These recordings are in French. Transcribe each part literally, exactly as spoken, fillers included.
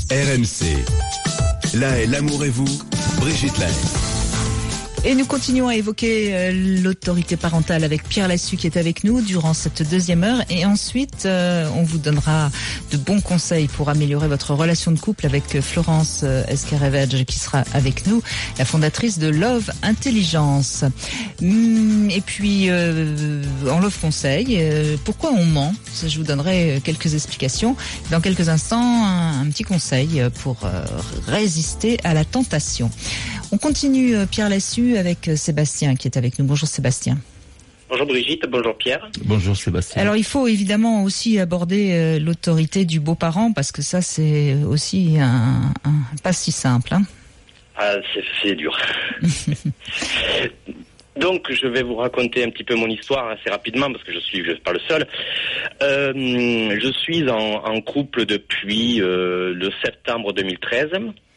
R M C. Là est l'amour et vous, Brigitte Lahaie. Et nous continuons à évoquer euh, l'autorité parentale avec Pierre Lassus qui est avec nous durant cette deuxième heure. Et ensuite, euh, on vous donnera de bons conseils pour améliorer votre relation de couple avec Florence euh, Esquerevege qui sera avec nous, la fondatrice de Love Intelligence. Hum, et puis, euh, en Love Conseil, euh, pourquoi on ment ? Ça, je vous donnerai quelques explications. Dans quelques instants, un, un petit conseil pour euh, résister à la tentation. On continue, euh, Pierre Lassus, avec Sébastien qui est avec nous. Bonjour Sébastien. Bonjour Brigitte, bonjour Pierre. Bonjour Sébastien. Alors il faut évidemment aussi aborder euh, l'autorité du beau-parent parce que ça c'est aussi un, un pas si simple. Hein. Ah, c'est, c'est dur. Donc je vais vous raconter un petit peu mon histoire assez rapidement parce que je suis je suis pas le seul. Euh, je suis en, en couple depuis euh, le septembre deux mille treize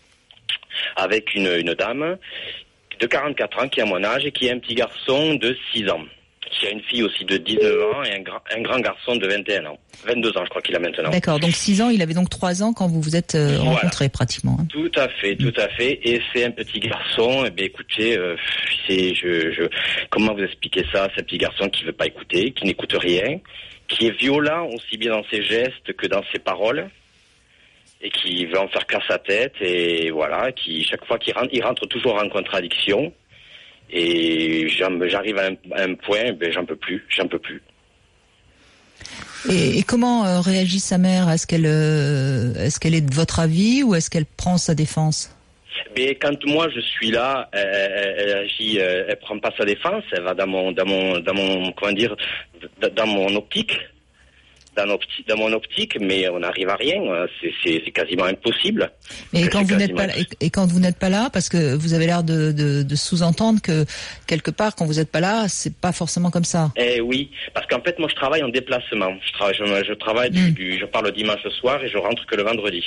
avec une, une dame de quarante-quatre ans qui a mon âge et qui a un petit garçon de six ans, qui a une fille aussi de dix-neuf ans et un, gra- un grand garçon de vingt et un ans. vingt-deux ans je crois qu'il a maintenant. D'accord, donc six ans, il avait donc trois ans quand vous vous êtes euh, voilà. rencontrés pratiquement. Hein. Tout à fait, tout à fait. Et c'est un petit garçon, eh bien écoutez, euh, c'est, je, je, comment vous expliquer ça, c'est un petit garçon qui veut pas écouter, qui n'écoute rien, qui est violent aussi bien dans ses gestes que dans ses paroles. Et qui veut en faire qu'à sa tête, et voilà, qui chaque fois qu'il rentre, il rentre toujours en contradiction, et j'arrive à un, à un point, ben j'en peux plus, j'en peux plus. Et, et comment euh, réagit sa mère ? Est-ce qu'elle, euh, est-ce qu'elle est de votre avis ou est-ce qu'elle prend sa défense ? Mais quand moi je suis là, elle, elle, elle agit, elle, elle prend pas sa défense, elle va dans mon, dans mon, dans mon, comment dire, dans mon optique. Dans, opti- dans mon optique, mais on n'arrive à rien. C'est, c'est, c'est quasiment impossible. Et quand c'est vous n'êtes pas là, et, et quand vous n'êtes pas là, parce que vous avez l'air de, de, de sous-entendre que quelque part, quand vous n'êtes pas là, c'est pas forcément comme ça. Eh oui, parce qu'en fait, moi, je travaille en déplacement. Je travaille, je, je travaille, mmh. du, du, je pars le dimanche soir et je rentre que le vendredi.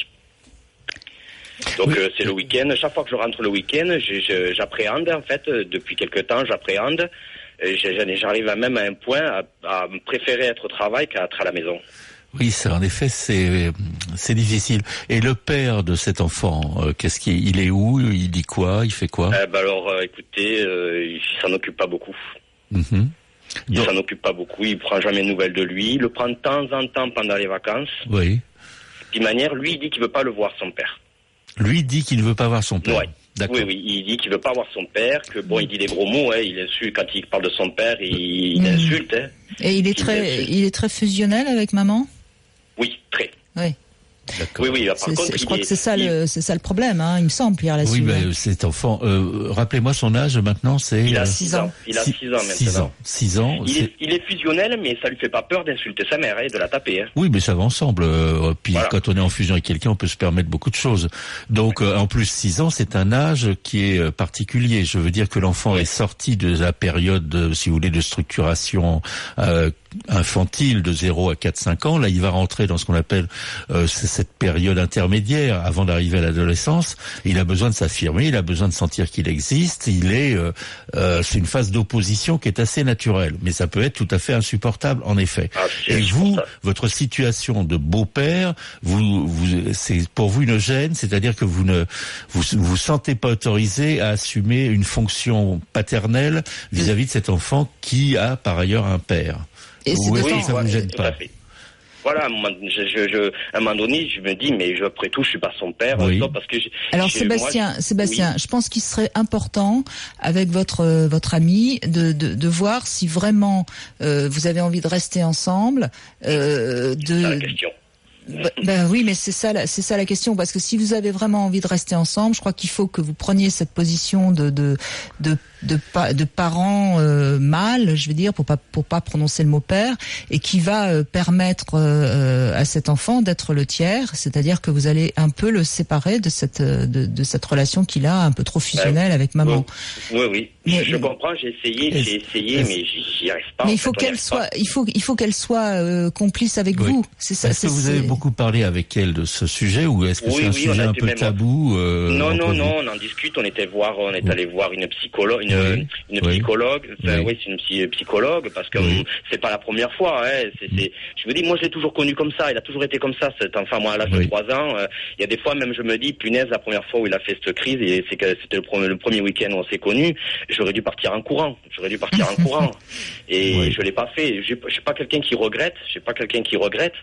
Donc oui. euh, c'est le week-end. Chaque fois que je rentre le week-end, je, je, j'appréhende en fait. Depuis quelque temps, j'appréhende. J'arrive à même à un point à, à préférer être au travail qu'à être à la maison. Oui, c'est, en effet, c'est c'est difficile. Et le père de cet enfant, euh, qu'est-ce qu'il il est où ? Il dit quoi ? Il fait quoi ? euh, bah alors, euh, écoutez, euh, il s'en occupe pas beaucoup. Mm-hmm. Il Donc, s'en occupe pas beaucoup. Il prend jamais de nouvelles de lui. Il le prend de temps en temps pendant les vacances. Oui. D'une manière, lui, il dit qu'il veut pas le voir son père. Lui dit qu'il ne veut pas voir son père. Ouais. D'accord. Oui, oui, il dit qu'il veut pas voir son père, que bon, il dit des gros mots, hein, il insulte, quand il parle de son père, il, il mmh. insulte, hein. Et il est il très, insulte. il est très fusionnel avec maman ? Oui, très. Oui. D'accord. Oui, oui, par C'est, contre, c'est, je il crois est, que c'est ça il, le, c'est ça le problème, hein, il me semble, Pierre Lassus. Oui, ben, cet enfant, euh, rappelez-moi son âge maintenant, c'est... il a euh, six ans. Il a six, six ans maintenant. Six ans. Six ans. Il c'est... est, il est fusionnel, mais ça lui fait pas peur d'insulter sa mère, hein, de la taper, hein. Oui, mais ça va ensemble. Euh, puis Voilà. quand on est en fusion avec quelqu'un, on peut se permettre beaucoup de choses. Donc, euh, en plus, six ans, c'est un âge qui est euh, particulier. Je veux dire que l'enfant Oui. est sorti de la période, de, si vous voulez, de structuration euh, infantile de zéro à quatre cinq ans. Là, il va rentrer dans ce qu'on appelle euh, cette période intermédiaire avant d'arriver à l'adolescence. Il a besoin de s'affirmer, il a besoin de sentir qu'il existe. Il est, euh, euh, c'est une phase d'opposition qui est assez naturelle, mais ça peut être tout à fait insupportable, en effet. Ah, c'est Et vous, insupportable. votre situation de beau-père, vous, vous, c'est pour vous une gêne, c'est-à-dire que vous ne vous vous sentez pas autorisé à assumer une fonction paternelle vis-à-vis de cet enfant qui a par ailleurs un père. Et c'est Ou est-ce d'autant- que ça vous gêne tout à pas? fait. Voilà, à un moment, je, je, je, à un moment donné, je me dis, mais je, après tout, je suis pas son père, Oui. sauf parce que j'ai, Alors j'ai- Sébastien, moi, Sébastien, oui. je pense qu'il serait important avec votre euh, votre ami de, de de voir si vraiment euh, vous avez envie de rester ensemble. Euh, C'est ça la de question. bah, bah oui, mais c'est ça, la, c'est ça la question, parce que si vous avez vraiment envie de rester ensemble, je crois qu'il faut que vous preniez cette position de de de de, pa- de parents euh, mâles, je veux dire, pour pas pour pas prononcer le mot père, et qui va euh, permettre euh, à cet enfant d'être le tiers, c'est-à-dire que vous allez un peu le séparer de cette de, de cette relation qu'il a un peu trop fusionnelle Euh, avec maman. Oui, oui, oui. Mais- je, je comprends, j'ai essayé, Est-ce- j'ai essayé, est-ce- mais j'y, j'y arrive pas. Mais en il faut fait, on y qu'elle arrive soit, pas. il faut, il faut qu'elle soit euh, complice avec Oui. vous. C'est ça. Est-ce c'est, que vous avez c'est- beaucoup parlé avec elle de ce sujet ou est-ce que Oui, c'est un oui, on sujet a un été peu même- tabou euh, Non, entre non, vous non, on en discute. On était voir, on est Oui. allé voir une psychologue, une une, oui. une oui. psychologue. Enfin, oui. oui, c'est une psy- psychologue parce que Oui. c'est pas la première fois. Hein. C'est, c'est, je me dis, moi, je l'ai toujours connu comme ça. Il a toujours été comme ça, cet enfant. Moi, à l'âge Oui. de trois ans, euh, il y a des fois même, je me dis, punaise, la première fois où il a fait cette crise, et c'est que c'était le premier, le premier week-end où on s'est connus. J'aurais dû partir en courant. J'aurais dû partir en courant. Et Oui. je l'ai pas fait. Je je suis pas quelqu'un qui regrette. Je suis pas quelqu'un qui regrette.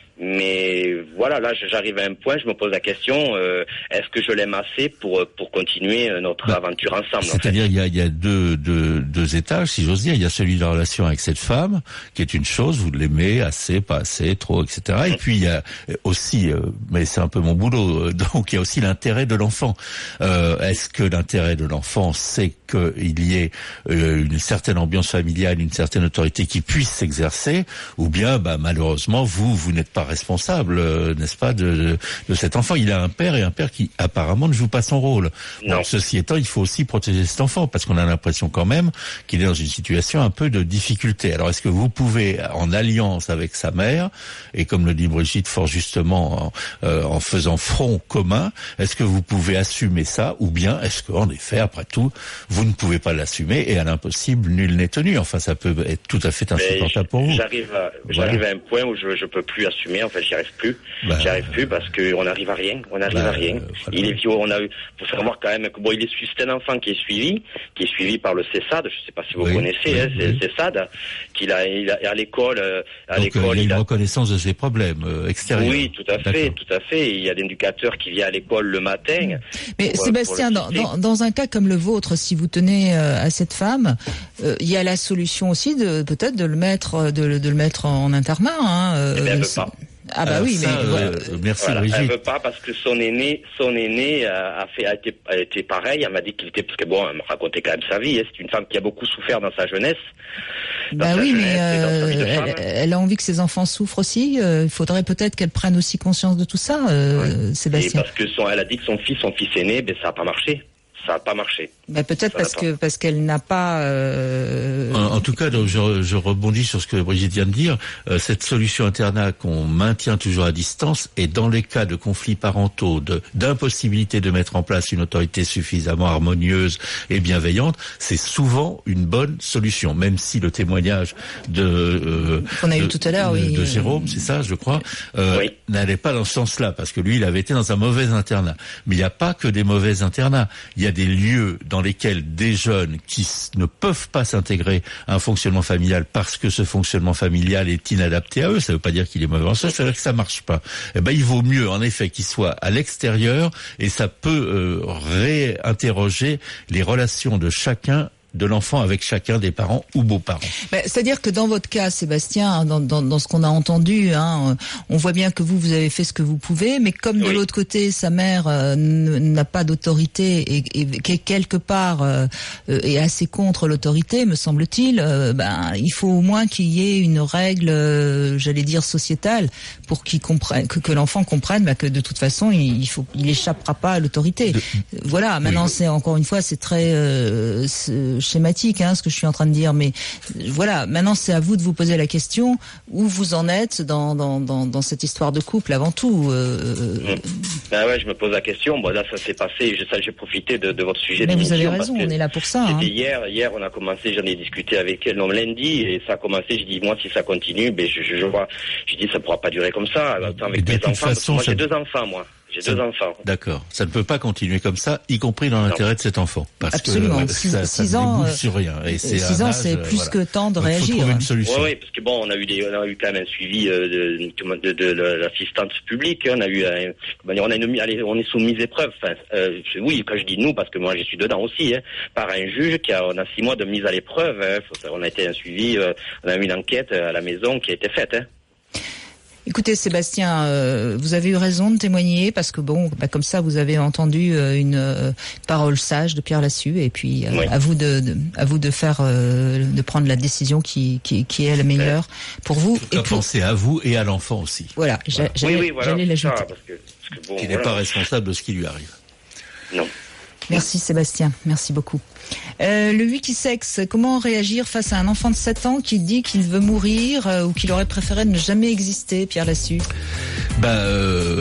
Mais voilà, là, j'arrive à un point, je me pose la question, euh, est-ce que je l'aime assez pour pour continuer notre bah, aventure ensemble? C'est-à-dire, en fait. il y a, il y a deux, deux, deux étages, si j'ose dire. Il y a celui de la relation avec cette femme, qui est une chose, vous l'aimez assez, pas assez, trop, et cetera. Et puis, il y a aussi, euh, mais c'est un peu mon boulot, euh, donc il y a aussi l'intérêt de l'enfant. Euh, est-ce que l'intérêt de l'enfant, c'est qu'il y ait euh, une certaine ambiance familiale, une certaine autorité qui puisse s'exercer, ou bien, bah, malheureusement, vous, vous n'êtes pas responsable, euh, n'est-ce pas, de, de, de cet enfant. Il a un père et un père qui apparemment ne joue pas son rôle. Non. Donc, ceci étant, il faut aussi protéger cet enfant parce qu'on a l'impression quand même qu'il est dans une situation un peu de difficulté. Alors, est-ce que vous pouvez, en alliance avec sa mère, et comme le dit Brigitte fort justement, en, euh, en faisant front commun, est-ce que vous pouvez assumer ça, ou bien est-ce qu'en effet, après tout, vous ne pouvez pas l'assumer et à l'impossible, nul n'est tenu. Enfin, ça peut être tout à fait insupportable pour vous. J'arrive à, Voilà. j'arrive à un point où je je peux plus assumer. En fait, j'y arrive plus. Bah, j'y arrive plus parce que on n'arrive à rien. On n'arrive bah, à rien. euh, voilà. Il est vieux. On a eu. Faut savoir quand même que bon, il est suivi. C'est un enfant qui est suivi, qui est suivi par le CESAD. Je sais pas si vous Oui, connaissez. oui, hein, c'est oui. le CESAD qu'il a, il a à l'école. euh, À Donc, l'école, euh, il y a il une a- reconnaissance de ses problèmes euh, extérieurs. Oui, tout à fait, D'accord. tout à fait. Il y a l'éducateur qui vient à l'école le matin. Mais pour, euh, Sébastien, pour dans, le dans, dans un cas comme le vôtre, si vous tenez euh, à cette femme, euh, il y a la solution aussi de peut-être de le mettre de, le- de le mettre en internat. Hein, euh, Eh ben, elle veut c'est- pas. Ah bah Alors oui, ça, mais euh, voilà. euh, merci Voilà, elle Brigitte. veut pas parce que son aîné, son aîné a, a fait, a été, a été pareil. Elle m'a dit qu'il était, parce que bon, elle me racontait quand même sa vie. hein. C'est une femme qui a beaucoup souffert dans sa jeunesse. Dans Bah sa oui, jeunesse mais et dans sa euh, vie de elle, femme. elle a envie que ses enfants souffrent aussi. Euh, Il faudrait peut-être qu'elle prenne aussi conscience de tout ça, euh, Et Sébastien. parce que son, elle a dit que son fils, son fils aîné, ben ça a pas marché. Ça a pas marché. Bah, peut-être Ça parce va que parce qu'elle n'a pas. Euh... En, en tout cas, donc, je, je rebondis sur ce que Brigitte vient de dire. Euh, cette solution internat qu'on maintient toujours à distance, et dans les cas de conflits parentaux, de d'impossibilité de mettre en place une autorité suffisamment harmonieuse et bienveillante, c'est souvent une bonne solution. Même si le témoignage de euh, Qu'on a eu de- tout à l'heure, de, oui. de Jérôme, c'est ça, je crois, euh, Oui. n'allait pas dans ce sens-là, parce que lui, il avait été dans un mauvais internat. Mais il n'y a pas que des mauvais internats. Il y a des lieux dans lesquels des jeunes qui s- ne peuvent pas s'intégrer à un fonctionnement familial parce que ce fonctionnement familial est inadapté à eux. Ça ne veut pas dire qu'il est mauvais en soi, ça veut dire que ça marche pas. Eh ben, il vaut mieux, en effet, qu'il soit à l'extérieur, et ça peut euh, réinterroger les relations de chacun, de l'enfant avec chacun des parents ou beaux-parents. Ben, c'est-à-dire que dans votre cas, Sébastien, hein, dans, dans, dans ce qu'on a entendu, hein, on voit bien que vous, vous avez fait ce que vous pouvez, mais comme de Oui. l'autre côté, sa mère euh, n- n'a pas d'autorité et, et, et quelque part euh, euh, est assez contre l'autorité, me semble-t-il, euh, ben, il faut au moins qu'il y ait une règle, euh, j'allais dire sociétale, pour qu'il comprenne, que, que l'enfant comprenne ben, que de toute façon, il, il faut, il échappera pas à l'autorité. De- Voilà. Maintenant, Oui. c'est encore une fois, c'est très euh, c'est schématique, hein, ce que je suis en train de dire, mais euh, voilà. Maintenant, c'est à vous de vous poser la question où vous en êtes dans dans dans, dans cette histoire de couple avant tout. Euh, Mmh. Ben ouais, je me pose la question. Bon, là, ça s'est passé. Je, ça, j'ai profité de, de votre sujet. mais vous avez d'émission raison, parce on que est là pour ça. Hein. C'était hier. Hier, on a commencé. J'en ai discuté avec elle non lundi, et ça a commencé. Je dis moi, si ça continue, ben je, je, je vois. Je dis ça pourra pas durer comme ça. Autant avec Et de mes toute enfants. parce que façon, moi, ça- j'ai deux enfants, moi. J'ai Ça- deux enfants. D'accord. Ça ne peut pas continuer comme ça, y compris dans l'intérêt de cet enfant. Parce Absolument. que euh, Six- ça, six ça ne ans, débouche euh, sur rien. Et c'est Six un ans, âge, c'est euh, plus voilà. que temps de Donc, il faut réagir. trouver hein. une solution. Oui, oui, parce que bon, on a eu des, on a eu quand même un suivi euh, de, de, de, de l'assistante publique. hein. On a eu, un, comment dire, on a une, allez, on est sous mise épreuve. Enfin, euh, je- oui, quand je dis nous, parce que moi, je suis dedans aussi, hein, par un juge qui a, on a six mois de mise à l'épreuve. Hein. Faut- on a été un suivi, euh, on a eu une enquête à la maison qui a été faite. Hein. Écoutez, Sébastien, euh, vous avez eu raison de témoigner parce que bon, bah, comme ça, vous avez entendu euh, une euh, parole sage de Pierre Lassus, et puis euh, Oui. à vous de, de à vous de faire euh, de prendre la décision qui qui, qui est la meilleure pour vous Il et faut pour penser à vous et à l'enfant aussi, voilà. j'a- Oui, J'allais oui, voilà. j'allais c'est ça, l'ajouter. parce que, parce que bon, qui n'est voilà. pas responsable de ce qui lui arrive. Non. Merci Sébastien, merci beaucoup. Euh, le Wikisex, comment réagir face à un enfant de sept ans qui dit qu'il veut mourir euh, ou qu'il aurait préféré ne jamais exister, Pierre Lassus? Ben, euh,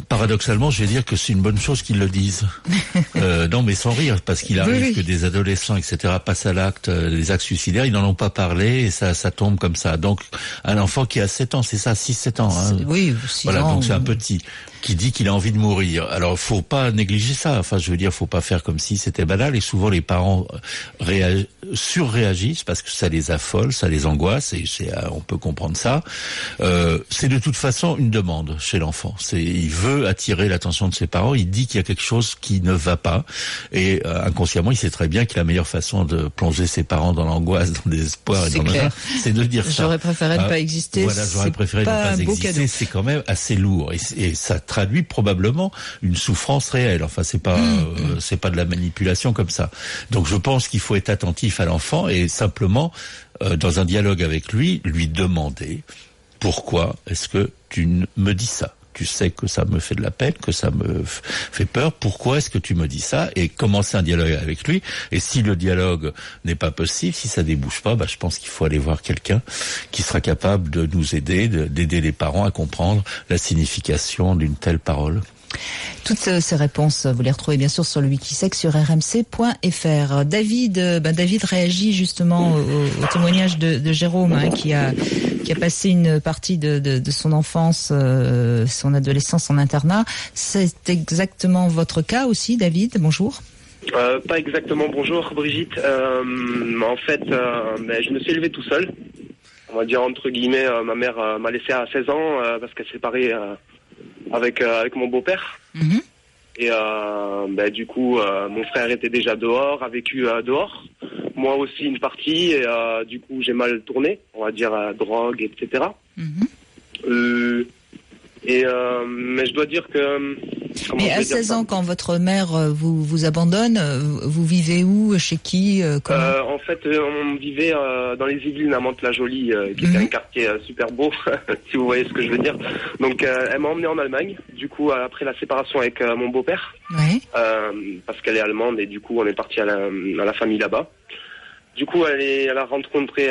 Paradoxalement, je vais dire que c'est une bonne chose qu'ils le disent. euh, non, mais sans rire, parce qu'il arrive oui, oui. que des adolescents, et cetera, passent à l'acte, euh, des actes suicidaires, ils n'en ont pas parlé et ça, ça tombe comme ça. Donc, un enfant qui a sept ans, c'est ça, six sept ans. Hein. Oui, six voilà, ans. Donc c'est un petit qui dit qu'il a envie de mourir. Alors, faut pas négliger ça. Enfin, je veux dire, faut pas faire comme si c'était banal. Et souvent, les parents réag... surréagissent parce que ça les affole, ça les angoisse. Et c'est, on peut comprendre ça. Euh, c'est de toute façon une demande chez l'enfant. C'est, il veut attirer l'attention de ses parents. Il dit qu'il y a quelque chose qui ne va pas. Et euh, inconsciemment, il sait très bien que la meilleure façon de plonger ses parents dans l'angoisse, dans le désespoir et dans le mal, c'est de dire ça. J'aurais préféré ah, ne pas exister. Voilà, j'aurais préféré ne pas exister. C'est quand même assez lourd. Et, et ça traduit probablement une souffrance réelle. Enfin, c'est pas, mmh. euh, c'est pas de la manipulation comme ça. Donc, je pense qu'il faut être attentif à l'enfant et simplement, euh, dans un dialogue avec lui, lui demander pourquoi est-ce que tu me dis ça? Tu sais que ça me fait de la peine, que ça me f- fait peur. Pourquoi est-ce que tu me dis ça? Et commencer un dialogue avec lui. Et si le dialogue n'est pas possible, si ça débouche pas, bah, je pense qu'il faut aller voir quelqu'un qui sera capable de nous aider, de, d'aider les parents à comprendre la signification d'une telle parole. Toutes ces réponses, vous les retrouvez bien sûr sur le Wikisec sur r m c point f r. David, ben David réagit justement au, au témoignage de, de Jérôme, hein, qui a qui a passé une partie de, de, de son enfance, euh, son adolescence en internat. C'est exactement votre cas aussi, David. Bonjour. Euh, pas exactement. Bonjour, Brigitte. Euh, en fait, euh, ben, je me suis élevé tout seul. On va dire entre guillemets, euh, ma mère euh, m'a laissé à seize ans euh, parce qu'elle s'est séparée. Euh, avec euh, avec mon beau-père mmh. et euh, bah, du coup euh, mon frère était déjà dehors, a vécu euh, dehors, moi aussi une partie et euh, du coup j'ai mal tourné, on va dire euh, drogue, etc. Mmh. Euh, et euh, mais je dois dire que mais à seize ans, quand votre mère vous vous abandonne, vous vivez où, chez qui, comment euh, En fait, on vivait euh, dans les Yvelines à Mantes-la-Jolie, euh, qui mmh. était un quartier euh, super beau, si vous voyez ce que je veux dire. Donc, euh, elle m'a emmené en Allemagne. Du coup, après la séparation avec euh, mon beau-père, ouais. euh, parce qu'elle est allemande et du coup, on est parti à la, à la famille là-bas. Du coup, elle, est, elle a rencontré un,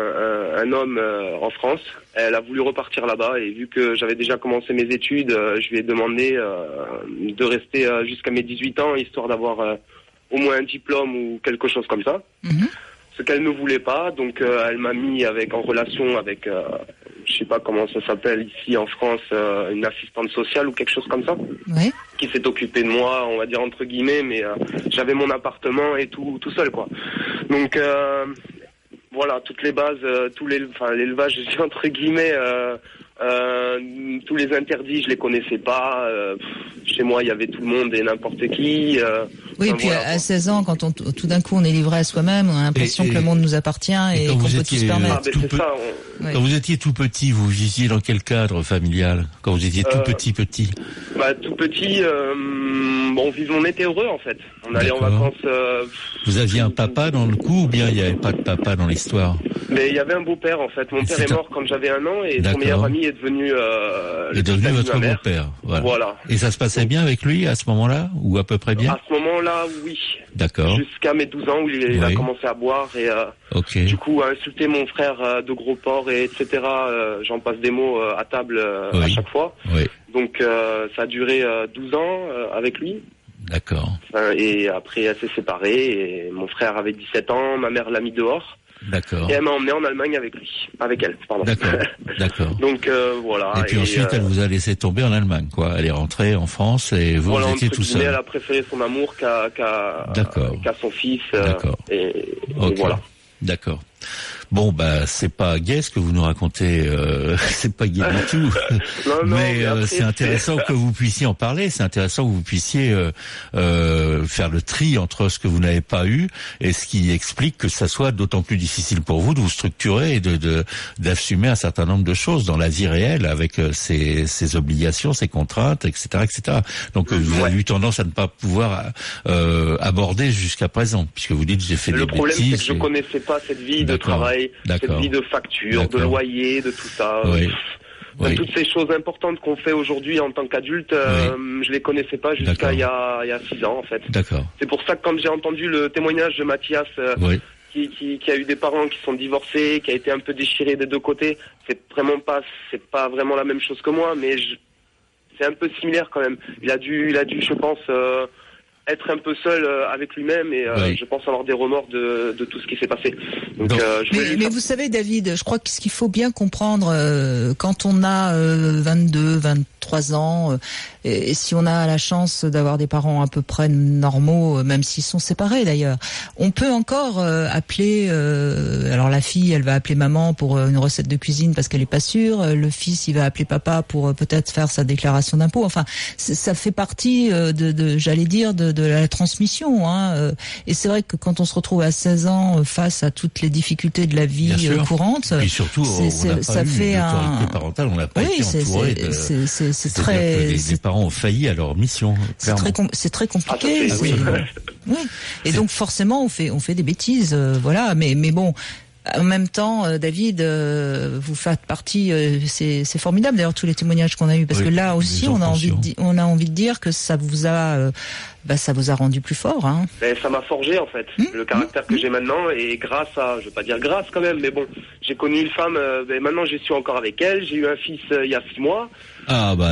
un, un homme euh, en France. Elle a voulu repartir là-bas et vu que j'avais déjà commencé mes études, euh, je lui ai demandé euh, de rester euh, jusqu'à mes dix-huit ans, histoire d'avoir euh, au moins un diplôme ou quelque chose comme ça. Mm-hmm. Ce qu'elle ne voulait pas, donc euh, elle m'a mis avec en relation avec, euh, je sais pas comment ça s'appelle ici en France, euh, une assistante sociale ou quelque chose comme ça, ouais. qui s'est occupée de moi, on va dire entre guillemets, mais euh, j'avais mon appartement et tout, tout seul quoi. Donc euh, voilà, toutes les bases, euh, tous les, enfin l'élevage entre guillemets, euh, euh, tous les interdits, je les connaissais pas. Euh, chez moi, il y avait tout le monde et n'importe qui. Euh, oui, enfin, puis voilà, à seize ans, quand on, tout d'un coup on est livré à soi-même, on a l'impression et, et, que le monde nous appartient et, et qu'on peut tout se permettre. Ah, ben, tout c'est peu... ça, on... ouais. Quand vous étiez tout petit, vous viviez dans quel cadre familial? Quand vous étiez tout euh, petit petit bah, tout petit, euh, bon, on était heureux en fait. On allait D'accord. en vacances. Euh, vous aviez un papa dans le coup ou bien il n'y avait pas de papa dans l'histoire? Mais il y avait un beau-père en fait. Mon et père est mort un... quand j'avais un an et D'accord. son meilleur ami est devenu. Euh, est devenu votre beau-père. Voilà. voilà. Et ça se passait bien avec lui à ce moment-là ou à peu près bien? À ce moment-là, oui. D'accord. Jusqu'à mes douze ans où il, il oui. a commencé à boire et euh, okay. du coup à insulter mon frère euh, de gros porc et etc. Euh, j'en passe des mots euh, à table euh, oui. à chaque fois. Oui. Donc euh, ça a duré euh, douze ans euh, avec lui. D'accord. Enfin, et après elle s'est séparée et mon frère avait dix-sept ans, ma mère l'a mis dehors. D'accord. Et elle m'a emmené en Allemagne avec lui, avec elle, pardon. D'accord, d'accord. Donc euh, voilà. Et puis et ensuite, euh... elle vous a laissé tomber en Allemagne, quoi. Elle est rentrée en France et vous, voilà, vous étiez tout seul. Elle a préféré son amour qu'à qu'à, qu'à son fils. D'accord. Euh, et, okay. et voilà. D'accord. Bon, bah, c'est pas gai ce que vous nous racontez, euh, c'est pas gai du tout. non, non, mais, mais après, euh, c'est intéressant c'est... que vous puissiez en parler, c'est intéressant que vous puissiez euh, euh, faire le tri entre ce que vous n'avez pas eu et ce qui explique que ça soit d'autant plus difficile pour vous de vous structurer et de, de d'assumer un certain nombre de choses dans la vie réelle avec euh, ses, ses obligations, ses contraintes, et cetera, et cetera. Donc, euh, vous ouais. avez eu tendance à ne pas pouvoir euh, aborder jusqu'à présent, puisque vous dites j'ai fait le des problème, bêtises. Le problème, c'est que je connaissais pas cette vie D'accord. de travail. D'accord. Cette vie de facture, D'accord. de loyer, de tout ça. Oui. Enfin, oui. Toutes ces choses importantes qu'on fait aujourd'hui en tant qu'adulte, euh, oui. je les connaissais pas jusqu'à il y a il y a six ans en fait. D'accord. C'est pour ça que quand j'ai entendu le témoignage de Mathias, euh, oui. qui, qui qui a eu des parents qui sont divorcés, qui a été un peu déchiré des deux côtés, c'est vraiment pas c'est pas vraiment la même chose que moi, mais je, c'est un peu similaire quand même. Il a dû, il a dû, je pense, euh, être un peu seul euh, avec lui-même et euh, oui. je pense avoir des remords de, de tout ce qui s'est passé. Donc, euh, je mais, mais faire... vous savez, David, je crois que ce qu'il faut bien comprendre euh, quand on a euh, vingt-deux, vingt-trois ans, euh, et, et si on a la chance d'avoir des parents à peu près normaux, euh, même s'ils sont séparés d'ailleurs, on peut encore euh, appeler. Euh, alors la fille, elle va appeler maman pour euh, une recette de cuisine parce qu'elle est pas sûre. Euh, le fils, il va appeler papa pour euh, peut-être faire sa déclaration d'impôt. Enfin, ça fait partie euh, de, de, j'allais dire, de de la transmission, hein. Et c'est vrai que quand on se retrouve à seize ans face à toutes les difficultés de la vie courante, et surtout, c'est, c'est, on n'a pas ça eu fait un parentale, on n'a pas oui, été c'est, entouré c'est, de. C'est, c'est, c'est très. Que les, les parents ont failli à leur mission. C'est très, com- c'est très compliqué. Ah, c'est, oui. oui. Et c'est... donc forcément, on fait, on fait des bêtises, euh, voilà. Mais, mais bon. En même temps, euh, David, euh, vous faites partie. Euh, c'est, c'est formidable d'ailleurs tous les témoignages qu'on a eus, parce oui, que là aussi, on a envie, de, on a envie de dire que ça vous a, euh, bah, ça vous a rendu plus fort. Hein. Ben, ça m'a forgé en fait, mmh, le caractère mmh. que j'ai maintenant, et grâce à, je veux pas dire grâce quand même, mais bon, j'ai connu une femme. Euh, ben, maintenant, je suis encore avec elle. J'ai eu un fils euh, il y a six mois. Ah bah.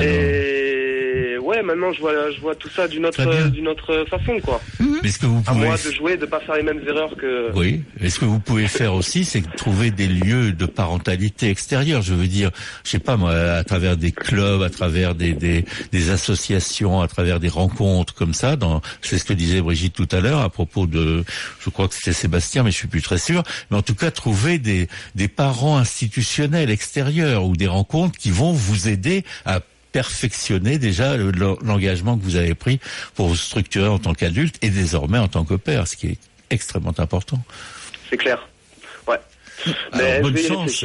Et non. ouais, maintenant je vois, je vois tout ça d'une autre, euh, d'une autre façon, quoi. Mmh. Est-ce que vous pouvez... À moi de jouer, de pas faire les mêmes erreurs que. Oui. Et ce que vous pouvez faire aussi, c'est trouver des lieux de parentalité extérieure. Je veux dire, je sais pas moi, à travers des clubs, à travers des des, des associations, à travers des rencontres comme ça. Dans, c'est ce que disait Brigitte tout à l'heure à propos de, je crois que c'était Sébastien, mais je suis plus très sûr. Mais en tout cas, trouver des des parents institutionnels extérieurs ou des rencontres qui vont vous aider à perfectionner déjà le, l'engagement que vous avez pris pour vous structurer en tant qu'adulte et désormais en tant que père, ce qui est extrêmement important. C'est clair. Ouais. Alors, mais bonne chance.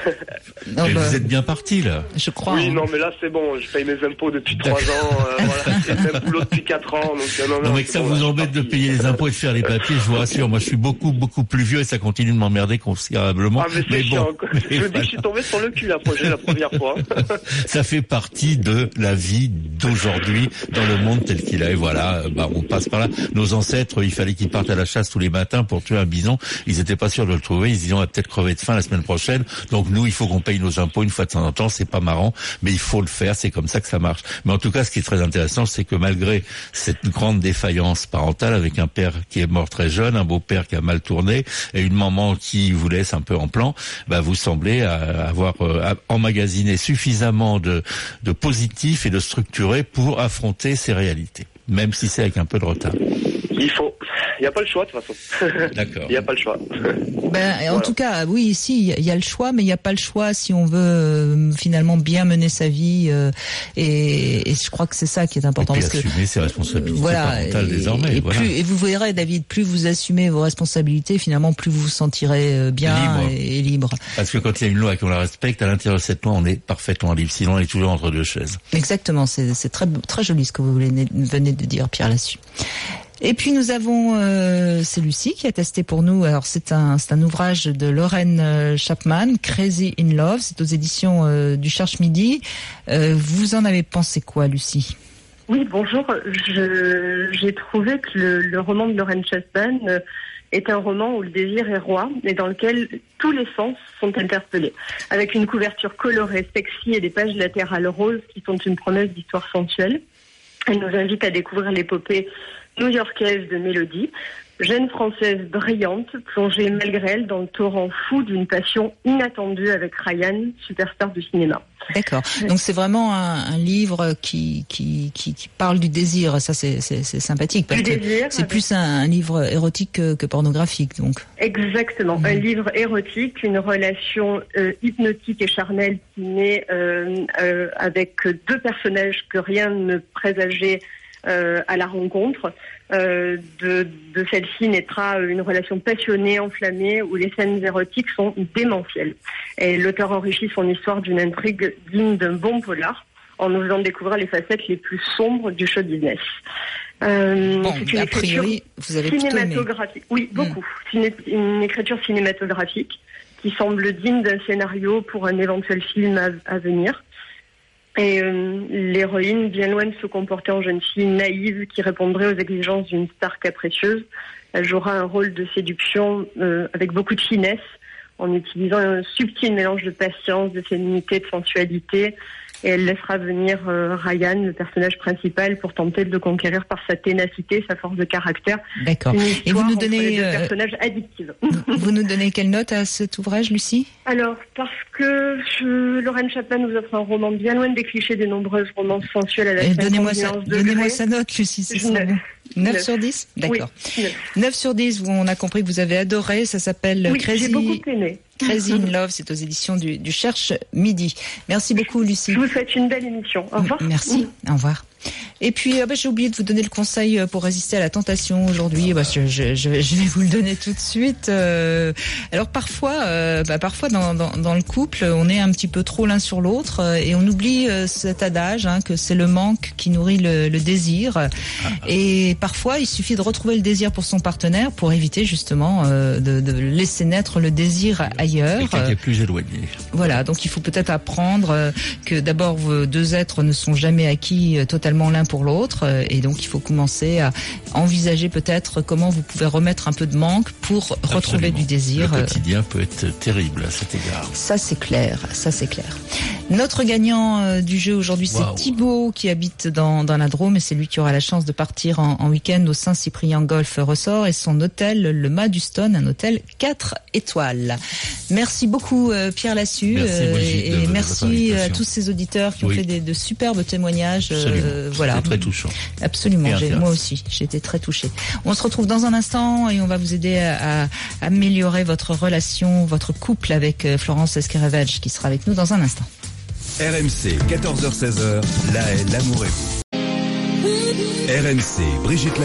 Non, bah, vous êtes bien parti là. Je crois. Oui, hein. non, mais là c'est bon. Je paye mes impôts depuis trois ans. Euh, voilà, c'est le même boulot depuis quatre ans. Donc non, non, non mais que ça bon, vous là, embête de payer les impôts et de faire les papiers, je vous rassure. Moi, je suis beaucoup, beaucoup plus vieux et ça continue de m'emmerder considérablement. Ah, mais c'est mais chiant. bon, je me dis que je suis tombé sur le cul la, la première fois. Ça fait partie de la vie d'aujourd'hui dans le monde tel qu'il est. Voilà, bah on passe par là. Nos ancêtres, il fallait qu'ils partent à la chasse tous les matins pour tuer un bison. Ils n'étaient pas sûrs de le trouver. Ils disaient on va peut-être crever de faim la semaine prochaine. Donc nous, il faut qu'on paye nos impôts une fois de temps en temps. C'est pas marrant, mais il faut le faire. C'est comme ça que ça marche. Mais en tout cas, ce qui est très intéressant, c'est que malgré cette grande défaillance parentale, avec un père qui est mort très jeune, un beau-père qui a mal tourné et une maman qui vous laisse un peu en plan, bah vous semblez avoir euh, emmagasiné suffisamment de, de positif et de structuré pour affronter ces réalités, même si c'est avec un peu de retard. Il faut. Il n'y a pas le choix de toute façon. D'accord. Il n'y a pas le choix. Ben, en voilà. tout cas, oui, ici, il y a le choix, mais il n'y a pas le choix si on veut euh, finalement bien mener sa vie. Euh, et, et je crois que c'est ça qui est important. Et puis parce assumer que, ses responsabilités voilà, parentales et, désormais. Et, voilà. plus, et vous verrez, David, plus vous assumez vos responsabilités, finalement, plus vous vous sentirez bien libre. Et, et libre. Parce que quand il y a une loi et qu'on la respecte, à l'intérieur de cette loi, on est parfaitement libre. Sinon, on est toujours entre deux chaises. Exactement. C'est, c'est très, très joli ce que vous venez de dire, Pierre, là-dessus. Et puis nous avons, euh, c'est Lucie qui a testé pour nous. Alors c'est un, c'est un ouvrage de Lorraine Chapman, Crazy in Love. C'est aux éditions euh, du Cherche Midi. Euh, vous en avez pensé quoi, Lucie ? Oui, bonjour. Je, j'ai trouvé que le, le roman de Lorraine Chapman euh, est un roman où le désir est roi et dans lequel tous les sens sont interpellés, avec une couverture colorée, sexy et des pages latérales roses qui sont une promesse d'histoire sensuelle. Elle nous invite à découvrir l'épopée new-yorkaise de Mélodie, jeune française brillante, plongée malgré elle dans le torrent fou d'une passion inattendue avec Ryan, superstar du cinéma. D'accord. Donc c'est vraiment un, un livre qui, qui qui qui parle du désir. Ça c'est c'est, c'est sympathique parce du que désir, c'est avec... plus un, un livre érotique que, que pornographique. Donc. Exactement. Mmh. Un livre érotique, une relation euh, hypnotique et charnelle qui naît euh, euh, avec deux personnages que rien ne présageait. Euh, à la rencontre euh, de, de celle-ci naîtra une relation passionnée, enflammée, où les scènes érotiques sont démentielles. Et l'auteur enrichit son histoire d'une intrigue digne d'un bon polar, en nous faisant découvrir les facettes les plus sombres du show business. Euh, bon, c'est une a écriture priori, vous avez cinématographique. Oui, beaucoup. Mmh. C'est une, une écriture cinématographique qui semble digne d'un scénario pour un éventuel film à, à venir. Et euh, l'héroïne, bien loin de se comporter en jeune fille naïve qui répondrait aux exigences d'une star capricieuse, elle jouera un rôle de séduction euh, avec beaucoup de finesse, en utilisant un subtil mélange de patience, de féminité, de sensualité, et elle laissera venir euh, Ryan, le personnage principal, pour tenter de le conquérir par sa ténacité, sa force de caractère. D'accord. Et vous nous donnez euh, personnage addictif. Vous nous donnez quelle note à cet ouvrage, Lucie? Alors, parce que je, Lorraine Chapman nous offre un roman bien loin des clichés des nombreuses romances sensuelles à la Donnez-moi sa, donnez-moi sa note, Lucie, c'est ça. neuf sur dix? D'accord. Oui, neuf sur dix, on a compris que vous avez adoré, ça s'appelle oui, Crazy... j'ai beaucoup aimé. Crazy in Love, c'est aux éditions du, du Cherche Midi. Merci beaucoup, Lucie. Je vous souhaite une belle émission. Au revoir. Merci. Au revoir. Et puis, euh, bah, j'ai oublié de vous donner le conseil pour résister à la tentation aujourd'hui. Bah, je, je, je, vais, je vais vous le donner tout de suite. Euh, alors parfois, euh, bah, parfois dans, dans, dans le couple, on est un petit peu trop l'un sur l'autre euh, et on oublie euh, cet adage hein, que c'est le manque qui nourrit le, le désir. Ah. Et parfois, il suffit de retrouver le désir pour son partenaire pour éviter justement euh, de, de laisser naître le désir ailleurs. Quelqu'un qui est plus éloigné. Voilà, donc il faut peut-être apprendre euh, que d'abord vos deux êtres ne sont jamais acquis euh, totalement l'un pour l'autre euh, et donc il faut commencer à envisager peut-être comment vous pouvez remettre un peu de manque pour Absolument. retrouver du désir. Le quotidien peut être terrible à cet égard. Ça c'est clair, ça c'est clair. Notre gagnant euh, du jeu aujourd'hui, wow. c'est Thibaut qui habite dans, dans la Drôme et c'est lui qui aura la chance de partir en, en week-end au Saint-Cyprien Golf Resort et son hôtel, le Maduston, un hôtel quatre étoiles. Merci beaucoup euh, Pierre Lassus merci, euh, et, de, de merci à tous ces auditeurs qui oui. ont fait des, de superbes témoignages. Euh, voilà. C'était très touchant. Absolument, j'ai, moi aussi, j'ai été très touchée. On se retrouve dans un instant et on va vous aider à, à améliorer votre relation, votre couple avec euh, Florence Esquerevège qui sera avec nous dans un instant. R M C, quatorze heures seize heures, là est l'amour et vous. R M C, Brigitte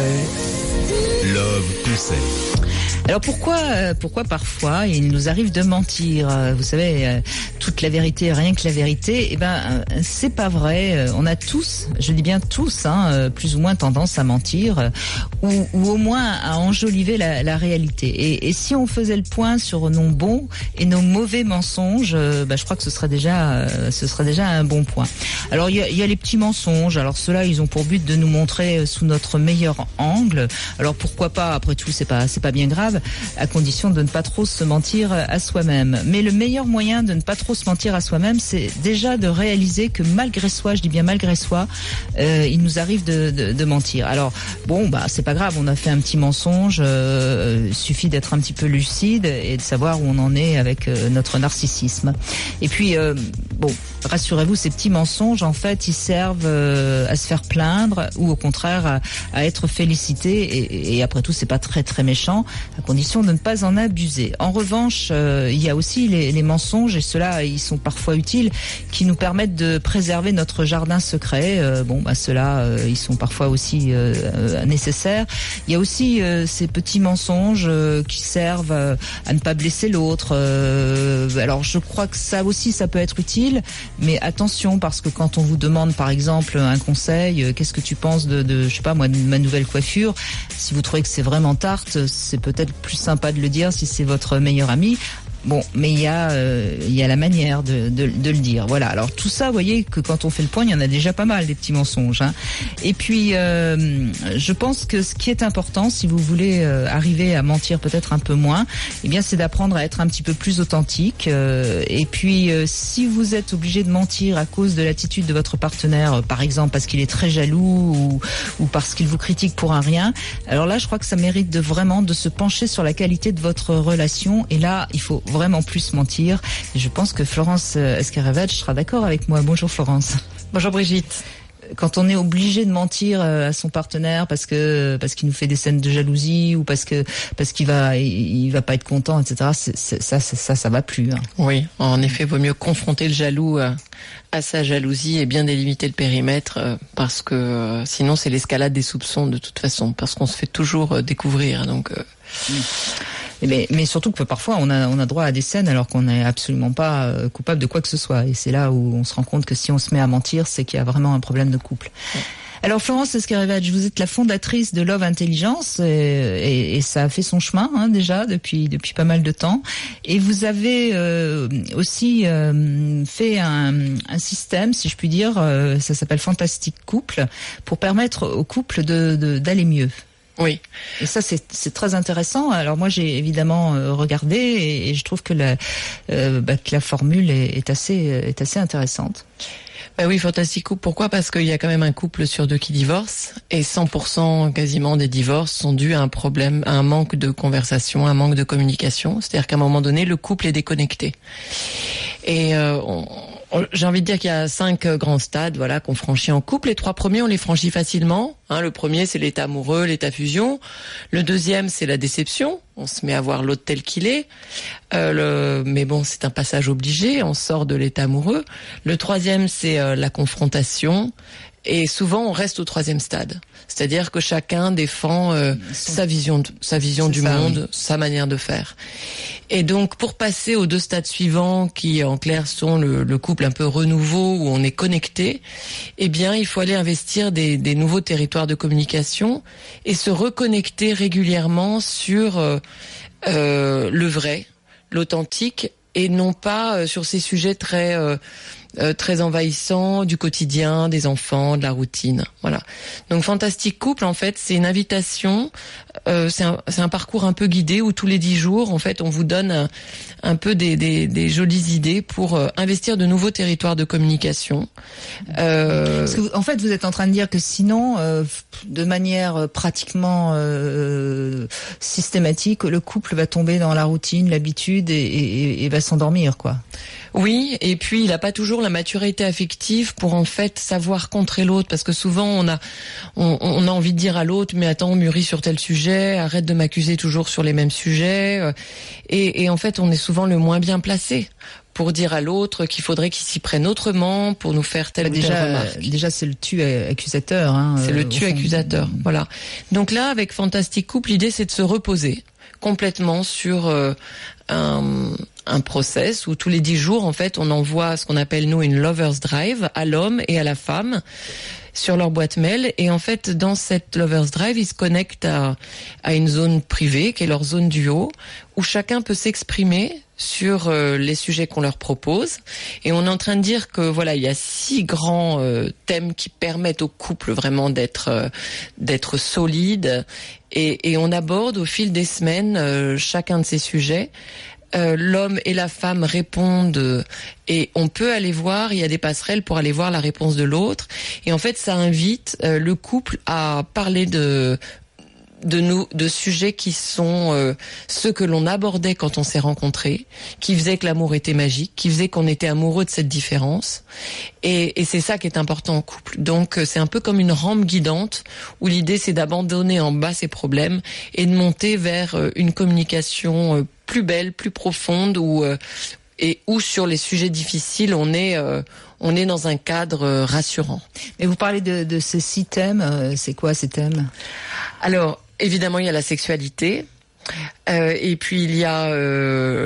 Lahaye, Love Conseil. Alors pourquoi, pourquoi parfois il nous arrive de mentir? Vous savez, toute la vérité, rien que la vérité. Eh ben, c'est pas vrai. On a tous, je dis bien tous, hein, plus ou moins tendance à mentir, ou, ou au moins à enjoliver la, la réalité. Et, et si on faisait le point sur nos bons et nos mauvais mensonges, ben, je crois que ce serait déjà, ce serait déjà un bon point. Alors il y a, il y a les petits mensonges. Alors ceux-là, ils ont pour but de nous montrer sous notre meilleur angle. Alors pourquoi pas? Après tout, c'est pas, c'est pas bien grave, à condition de ne pas trop se mentir à soi-même. Mais le meilleur moyen de ne pas trop se mentir à soi-même, c'est déjà de réaliser que malgré soi, je dis bien malgré soi, euh, il nous arrive de, de, de mentir. Alors bon, bah c'est pas grave, on a fait un petit mensonge, euh, il suffit d'être un petit peu lucide et de savoir où on en est avec euh, notre narcissisme. Et puis euh, bon, rassurez-vous, ces petits mensonges, en fait, ils servent euh, à se faire plaindre ou au contraire à, à être félicité. Et, et après tout, c'est pas très très méchant, à condition de ne pas en abuser. En revanche, euh, il y a aussi les, les mensonges, et ceux-là, ils sont parfois utiles, qui nous permettent de préserver notre jardin secret. Euh, bon, bah ceux-là, euh, ils sont parfois aussi euh, nécessaires. Il y a aussi euh, ces petits mensonges euh, qui servent euh, à ne pas blesser l'autre. Euh, alors, je crois que ça aussi, ça peut être utile, mais attention, parce que quand on vous demande, par exemple, un conseil, euh, qu'est-ce que tu penses de, de, je sais pas moi, de ma nouvelle coiffure, si vous trouvez que c'est vraiment tarte, c'est peut-être plus sympa de le dire si c'est votre meilleur ami. Bon, mais il y a, euh, il y a la manière de, de, de le dire. Voilà. Alors tout ça, vous voyez que quand on fait le point, il y en a déjà pas mal des petits mensonges. Hein. Et puis, euh, je pense que ce qui est important, si vous voulez euh, arriver à mentir peut-être un peu moins, eh bien, c'est d'apprendre à être un petit peu plus authentique. Euh, et puis, euh, si vous êtes obligé de mentir à cause de l'attitude de votre partenaire, euh, par exemple parce qu'il est très jaloux ou, ou parce qu'il vous critique pour un rien, alors là, je crois que ça mérite de vraiment de se pencher sur la qualité de votre relation. Et là, il faut vraiment plus mentir. Et je pense que Florence Esquerevège sera d'accord avec moi. Bonjour Florence. Bonjour Brigitte. Quand on est obligé de mentir à son partenaire parce que parce qu'il nous fait des scènes de jalousie ou parce que parce qu'il va il va pas être content, et cetera. C'est, c'est, ça, ça ça ça va plus. Hein. Oui, en effet, vaut mieux confronter le jaloux à, à sa jalousie et bien délimiter le périmètre parce que sinon c'est l'escalade des soupçons de toute façon, parce qu'on se fait toujours découvrir. Donc. Mmh. Mais, mais surtout que parfois on a, on a droit à des scènes alors qu'on n'est absolument pas euh, coupable de quoi que ce soit. Et c'est là où on se rend compte que si on se met à mentir, c'est qu'il y a vraiment un problème de couple. Ouais. Alors Florence Esquerevège, vous êtes la fondatrice de Love Intelligence et, et, et ça a fait son chemin hein, déjà depuis depuis pas mal de temps. Et vous avez euh, aussi euh, fait un, un système, si je puis dire, euh, ça s'appelle Fantastique Couple, pour permettre aux couples de, de, d'aller mieux. Oui. Et ça, c'est, c'est très intéressant. Alors moi, j'ai évidemment euh, regardé et, et je trouve que la, euh, bah, que la formule est, est assez, est assez intéressante. Ben oui, Fantastic Couple. Pourquoi ? Parce qu'il y a quand même un couple sur deux qui divorce et cent pour cent quasiment des divorces sont dus à un problème, à un manque de conversation, un manque de communication. C'est-à-dire qu'à un moment donné, le couple est déconnecté. Et euh, on, on, j'ai envie de dire qu'il y a cinq grands stades, voilà, qu'on franchit en couple. Les trois premiers, on les franchit facilement. Hein, le premier, c'est l'état amoureux, l'état fusion. Le deuxième, c'est la déception. On se met à voir l'autre tel qu'il est. Euh, le... Mais bon, c'est un passage obligé. On sort de l'état amoureux. Le troisième, c'est euh, la confrontation. Et souvent, on reste au troisième stade. C'est-à-dire que chacun défend euh, sa vision, de, sa vision du ça, monde, oui. sa manière de faire. Et donc, pour passer aux deux stades suivants, qui en clair sont le, le couple un peu renouveau, où on est connecté, eh bien, il faut aller investir des, des nouveaux territoires de communication et se reconnecter régulièrement sur euh, euh, le vrai, l'authentique, et non pas euh, sur ces sujets très... Euh, Euh, très envahissant du quotidien, des enfants, de la routine. Voilà. Donc Fantastic Couple, en fait, c'est une invitation, euh, c'est un, c'est un parcours un peu guidé où tous les dix jours, en fait, on vous donne un, un peu des, des, des jolies idées pour euh, investir de nouveaux territoires de communication. Euh... Parce que vous, en fait, vous êtes en train de dire que sinon, euh, de manière pratiquement euh, systématique, le couple va tomber dans la routine, l'habitude et, et, et va s'endormir, quoi. Oui, et puis il n'a pas toujours la maturité affective pour en fait savoir contrer l'autre, parce que souvent on a on, on a envie de dire à l'autre mais attends, on mûrit sur tel sujet, arrête de m'accuser toujours sur les mêmes sujets, et, et en fait on est souvent le moins bien placé pour dire à l'autre qu'il faudrait qu'il s'y prenne autrement pour nous faire telle bah ou telle déjà, remarque. Déjà c'est le tu accusateur. Hein, c'est le euh, tu accusateur, voilà. Donc là avec Fantastic Couple, l'idée c'est de se reposer complètement sur euh, un, un process où tous les dix jours, en fait, on envoie ce qu'on appelle, nous, une Lover's Drive à l'homme et à la femme sur leur boîte mail. Et en fait, dans cette Lover's Drive, ils se connectent à, à une zone privée, qui est leur zone duo, où chacun peut s'exprimer sur euh, les sujets qu'on leur propose. Et on est en train de dire que voilà, il y a six grands euh, thèmes qui permettent au couple vraiment d'être euh, d'être solide. Et, et on aborde au fil des semaines euh, chacun de ces sujets. Euh, l'homme et la femme répondent euh, et on peut aller voir, il y a des passerelles pour aller voir la réponse de l'autre. Et en fait, ça invite euh, le couple à parler de de nous, de sujets qui sont euh, ceux que l'on abordait quand on s'est rencontrés, qui faisaient que l'amour était magique, qui faisaient qu'on était amoureux de cette différence. Et, et c'est ça qui est important en couple. Donc c'est un peu comme une rampe guidante où l'idée c'est d'abandonner en bas ces problèmes et de monter vers euh, une communication euh, plus belle, plus profonde, où euh, et où sur les sujets difficiles on est euh, on est dans un cadre euh, rassurant. Et vous parlez de, de ces six thèmes. Euh, c'est quoi ces thèmes ? Alors évidemment il y a la sexualité, euh, et puis il y a euh,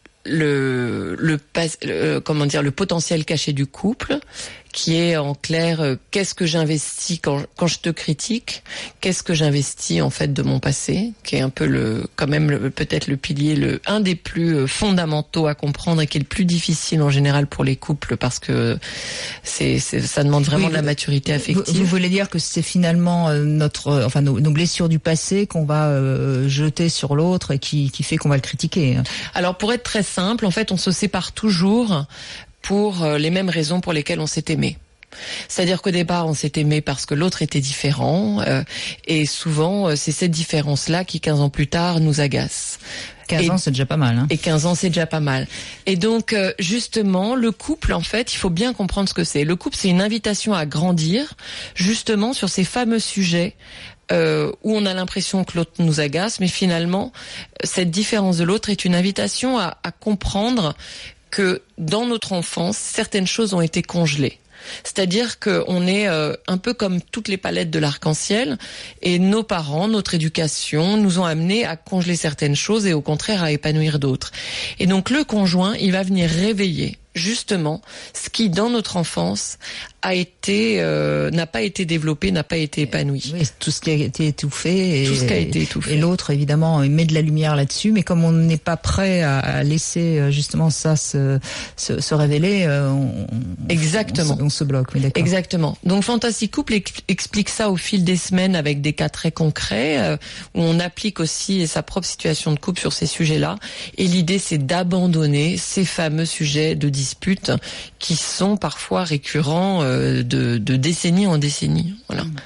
le, le, le comment dire le potentiel caché du couple, qui est en clair euh, qu'est-ce que j'investis quand quand je te critique, qu'est-ce que j'investis en fait de mon passé, qui est un peu le quand même le, peut-être le pilier le un des plus fondamentaux à comprendre et qui est le plus difficile en général pour les couples, parce que c'est, c'est ça demande vraiment oui, de la maturité affective. Vous, vous voulez dire que c'est finalement euh, notre euh, enfin nos, nos blessures du passé qu'on va euh, jeter sur l'autre et qui qui fait qu'on va le critiquer. Alors pour être très simple, en fait, on se sépare toujours pour les mêmes raisons pour lesquelles on s'est aimé. C'est-à-dire qu'au départ, on s'est aimé parce que l'autre était différent, euh, et souvent, c'est cette différence-là qui, quinze ans plus tard, nous agace. quinze et, ans, c'est déjà pas mal. Hein. Et quinze ans, c'est déjà pas mal. Et donc, euh, justement, le couple, en fait, il faut bien comprendre ce que c'est. Le couple, c'est une invitation à grandir, justement, sur ces fameux sujets Euh, où on a l'impression que l'autre nous agace, mais finalement, cette différence de l'autre est une invitation à, à comprendre que dans notre enfance, certaines choses ont été congelées. C'est-à-dire qu'on est euh, un peu comme toutes les palettes de l'arc-en-ciel, et nos parents, notre éducation nous ont amenés à congeler certaines choses et au contraire à épanouir d'autres. Et donc le conjoint, il va venir réveiller justement ce qui, dans notre enfance, a été euh, n'a pas été développé, n'a pas été épanoui. Oui, tout ce qui a été étouffé. Et, tout ce qui a été étouffé. Et l'autre, évidemment, met de la lumière là-dessus, mais comme on n'est pas prêt à, à laisser justement ça se, se, se révéler, on, exactement. On, on, se, on se bloque. Oui, d'accord. Exactement. Donc Fantasy Couple explique ça au fil des semaines avec des cas très concrets euh, où on applique aussi sa propre situation de couple sur ces sujets-là. Et l'idée, c'est d'abandonner ces fameux sujets de dispute qui sont parfois récurrents euh, de, de décennie en décennie. Voilà. Mmh.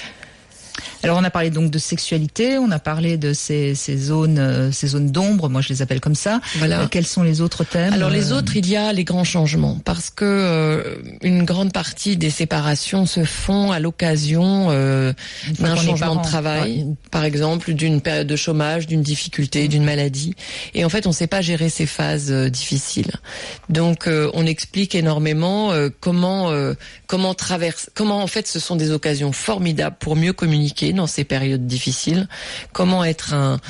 Alors on a parlé donc de sexualité, on a parlé de ces, ces zones, euh, ces zones d'ombre, moi je les appelle comme ça. Voilà. Euh, quels sont les autres thèmes? Alors les autres, il y a les grands changements, parce que euh, une grande partie des séparations se font à l'occasion euh, d'un changement de travail, ouais. Par exemple d'une période de chômage, d'une difficulté, mmh. d'une maladie. Et en fait, on ne sait pas gérer ces phases euh, difficiles. Donc euh, on explique énormément euh, comment euh, comment traverse, comment en fait ce sont des occasions formidables pour mieux communiquer dans ces périodes difficiles, comment être un,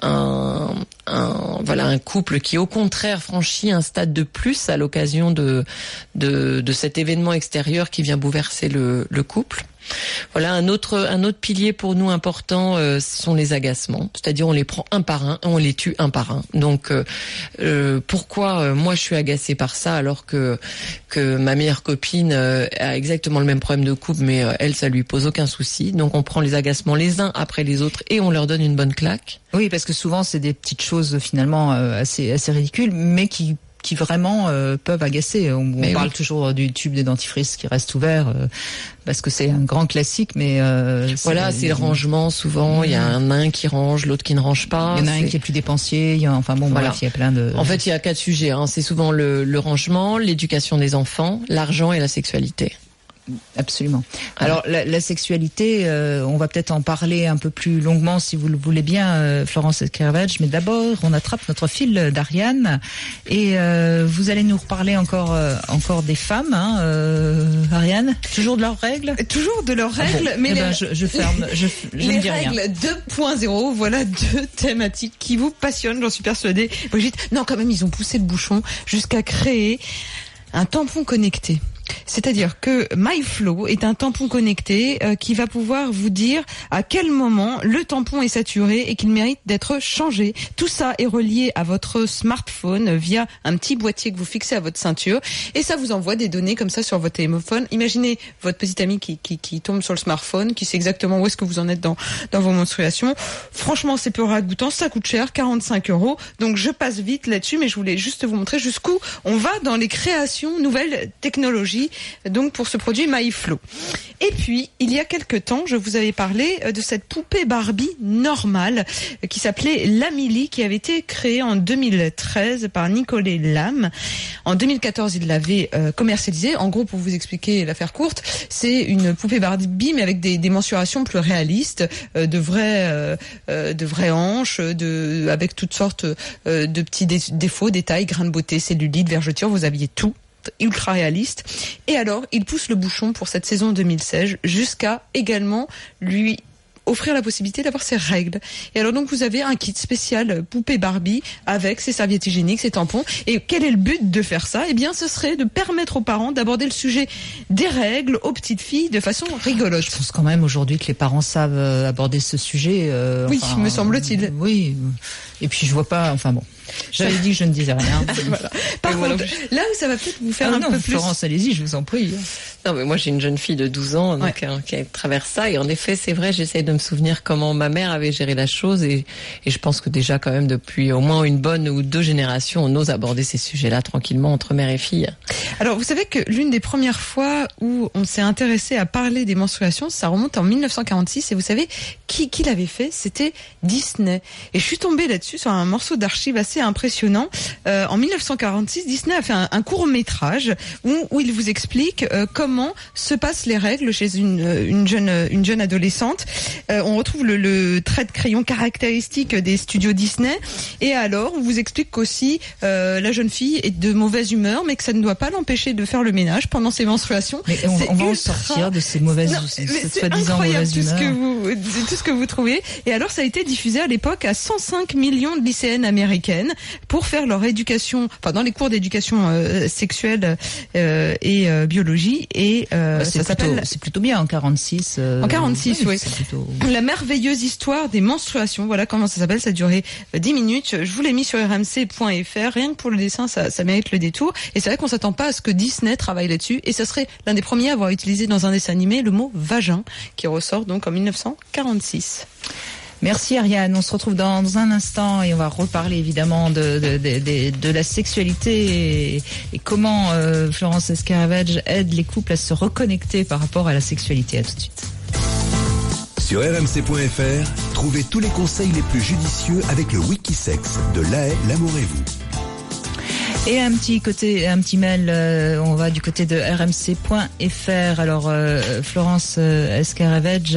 un, un, voilà, un couple qui au contraire franchit un stade de plus à l'occasion de, de, de cet événement extérieur qui vient bouleverser le, le couple. Voilà, un autre un autre pilier pour nous important euh, sont les agacements, c'est-à-dire on les prend un par un et on les tue un par un. Donc euh, euh, pourquoi euh, moi je suis agacée par ça alors que que ma meilleure copine euh, a exactement le même problème de couple, mais euh, elle ça lui pose aucun souci. Donc on prend les agacements les uns après les autres et on leur donne une bonne claque. Oui, parce que souvent c'est des petites choses finalement euh, assez assez ridicules, mais qui qui vraiment euh, peuvent agacer. On, on parle oui. toujours du tube de dentifrice qui reste ouvert euh, parce que c'est un grand classique, mais euh, voilà, c'est, c'est le rangement souvent. Mmh. Il y a un nain qui range, l'autre qui ne range pas. Il y en a c'est... un qui est plus dépensier. Il y a, enfin bon, voilà. Bref, il y a plein de. En fait, il y a quatre sujets. Hein. C'est souvent le, le rangement, l'éducation des enfants, l'argent et la sexualité. Absolument. Alors la, la sexualité, euh, on va peut-être en parler un peu plus longuement si vous le voulez bien, euh, Florence Esquervège, mais d'abord on attrape notre fil d'Ariane et euh, vous allez nous reparler encore euh, encore des femmes, hein, euh, Ariane. Toujours de leurs règles. Toujours de leurs règles, ah bon. mais eh les, ben, je, je ferme. Je, je les ne dis règles rien. deux point zéro, voilà deux thématiques qui vous passionnent, j'en suis persuadée. Brigitte, non quand même ils ont poussé le bouchon jusqu'à créer un tampon connecté. C'est-à-dire que MyFlow est un tampon connecté euh, qui va pouvoir vous dire à quel moment le tampon est saturé et qu'il mérite d'être changé. Tout ça est relié à votre smartphone via un petit boîtier que vous fixez à votre ceinture et ça vous envoie des données comme ça sur votre téléphone. Imaginez votre petit ami qui, qui, qui tombe sur le smartphone, qui sait exactement où est-ce que vous en êtes dans, dans vos menstruations. Franchement, c'est peu ragoûtant, ça coûte cher, quarante-cinq euros. Donc je passe vite là-dessus, mais je voulais juste vous montrer jusqu'où on va dans les créations, nouvelles technologies. Donc pour ce produit MyFlow. Et puis il y a quelque temps, je vous avais parlé de cette poupée Barbie normale qui s'appelait Lamily, qui avait été créée en deux mille treize par Nicolas Lam. En deux mille quatorze, il l'avait euh, commercialisée. En gros, pour vous expliquer l'affaire courte, c'est une poupée Barbie mais avec des, des mensurations plus réalistes, euh, de vraies euh, euh, de vraies hanches, de avec toutes sortes euh, de petits dé- défauts, détails, grains de beauté, cellulite, vergeture, vous habillez tout. Ultra réaliste. Et alors, il pousse le bouchon pour cette saison deux mille seize jusqu'à également lui offrir la possibilité d'avoir ses règles. Et alors donc vous avez un kit spécial poupée Barbie avec ses serviettes hygiéniques, ses tampons. Et quel est le but de faire ça? Eh bien ce serait de permettre aux parents d'aborder le sujet des règles aux petites filles de façon rigolote. Je pense quand même aujourd'hui que les parents savent aborder ce sujet. Euh, oui, enfin, me semble-t-il. Euh, oui. Et puis je vois pas, enfin bon. J'avais dit que je ne disais rien. Voilà. Par contre, voilà. Là où ça va peut-être vous faire ah un non, peu plus... Florence, allez-y, je vous en prie. Non, mais moi j'ai une jeune fille de douze ans donc, ouais. hein, qui traverse ça. Et en effet, c'est vrai, j'essaie de me souvenir comment ma mère avait géré la chose. Et, et je pense que déjà quand même depuis au moins une bonne ou deux générations, on ose aborder ces sujets-là tranquillement entre mère et fille. Alors vous savez que l'une des premières fois où on s'est intéressé à parler des menstruations, ça remonte en mille neuf cent quarante-six. Et vous savez qui, qui l'avait fait? C'était Disney. Et je suis tombée là-dessus sur un morceau d'archives assez impressionnant. Euh, en mille neuf cent quarante-six, Disney a fait un, un court métrage où, où il vous explique euh, comment se passent les règles chez une, une jeune une jeune adolescente. Euh, on retrouve le, le trait de crayon caractéristique des studios Disney. Et alors, on vous explique qu'aussi euh, la jeune fille est de mauvaise humeur, mais que ça ne doit pas l'empêcher de faire le ménage pendant ses menstruations. Mais on, on va ultra... en sortir de ces mauvaises, non, ces, mais c'est incroyable tout ce que vous tout ce que vous trouvez. Et alors, ça a été diffusé à l'époque à cent cinq millions millions de lycéennes américaines pour faire leur éducation, enfin dans les cours d'éducation euh, sexuelle euh, et euh, biologie. Et euh, bah, c'est ça plutôt, s'appelle c'est plutôt bien en quarante-six. Euh, en quarante-six, oui. oui. C'est plutôt... La merveilleuse histoire des menstruations. Voilà comment ça s'appelle. Ça a duré dix minutes. Je vous l'ai mis sur r m c point f r. Rien que pour le dessin, ça, ça mérite le détour. Et c'est vrai qu'on s'attend pas à ce que Disney travaille là-dessus. Et ça serait l'un des premiers à avoir utilisé dans un dessin animé le mot vagin, qui ressort donc en mille neuf cent quarante-six. Merci Ariane, on se retrouve dans un instant et on va reparler évidemment de, de, de, de, de la sexualité et, et comment euh, Florence Escaravage aide les couples à se reconnecter par rapport à la sexualité. À tout de suite. Sur r m c point f r, trouvez tous les conseils les plus judicieux avec le Wikisex de l'A E L'amour et vous. Et un petit côté, un petit mail, euh, on va du côté de r m c point f r. Alors euh, Florence euh, Escaravage,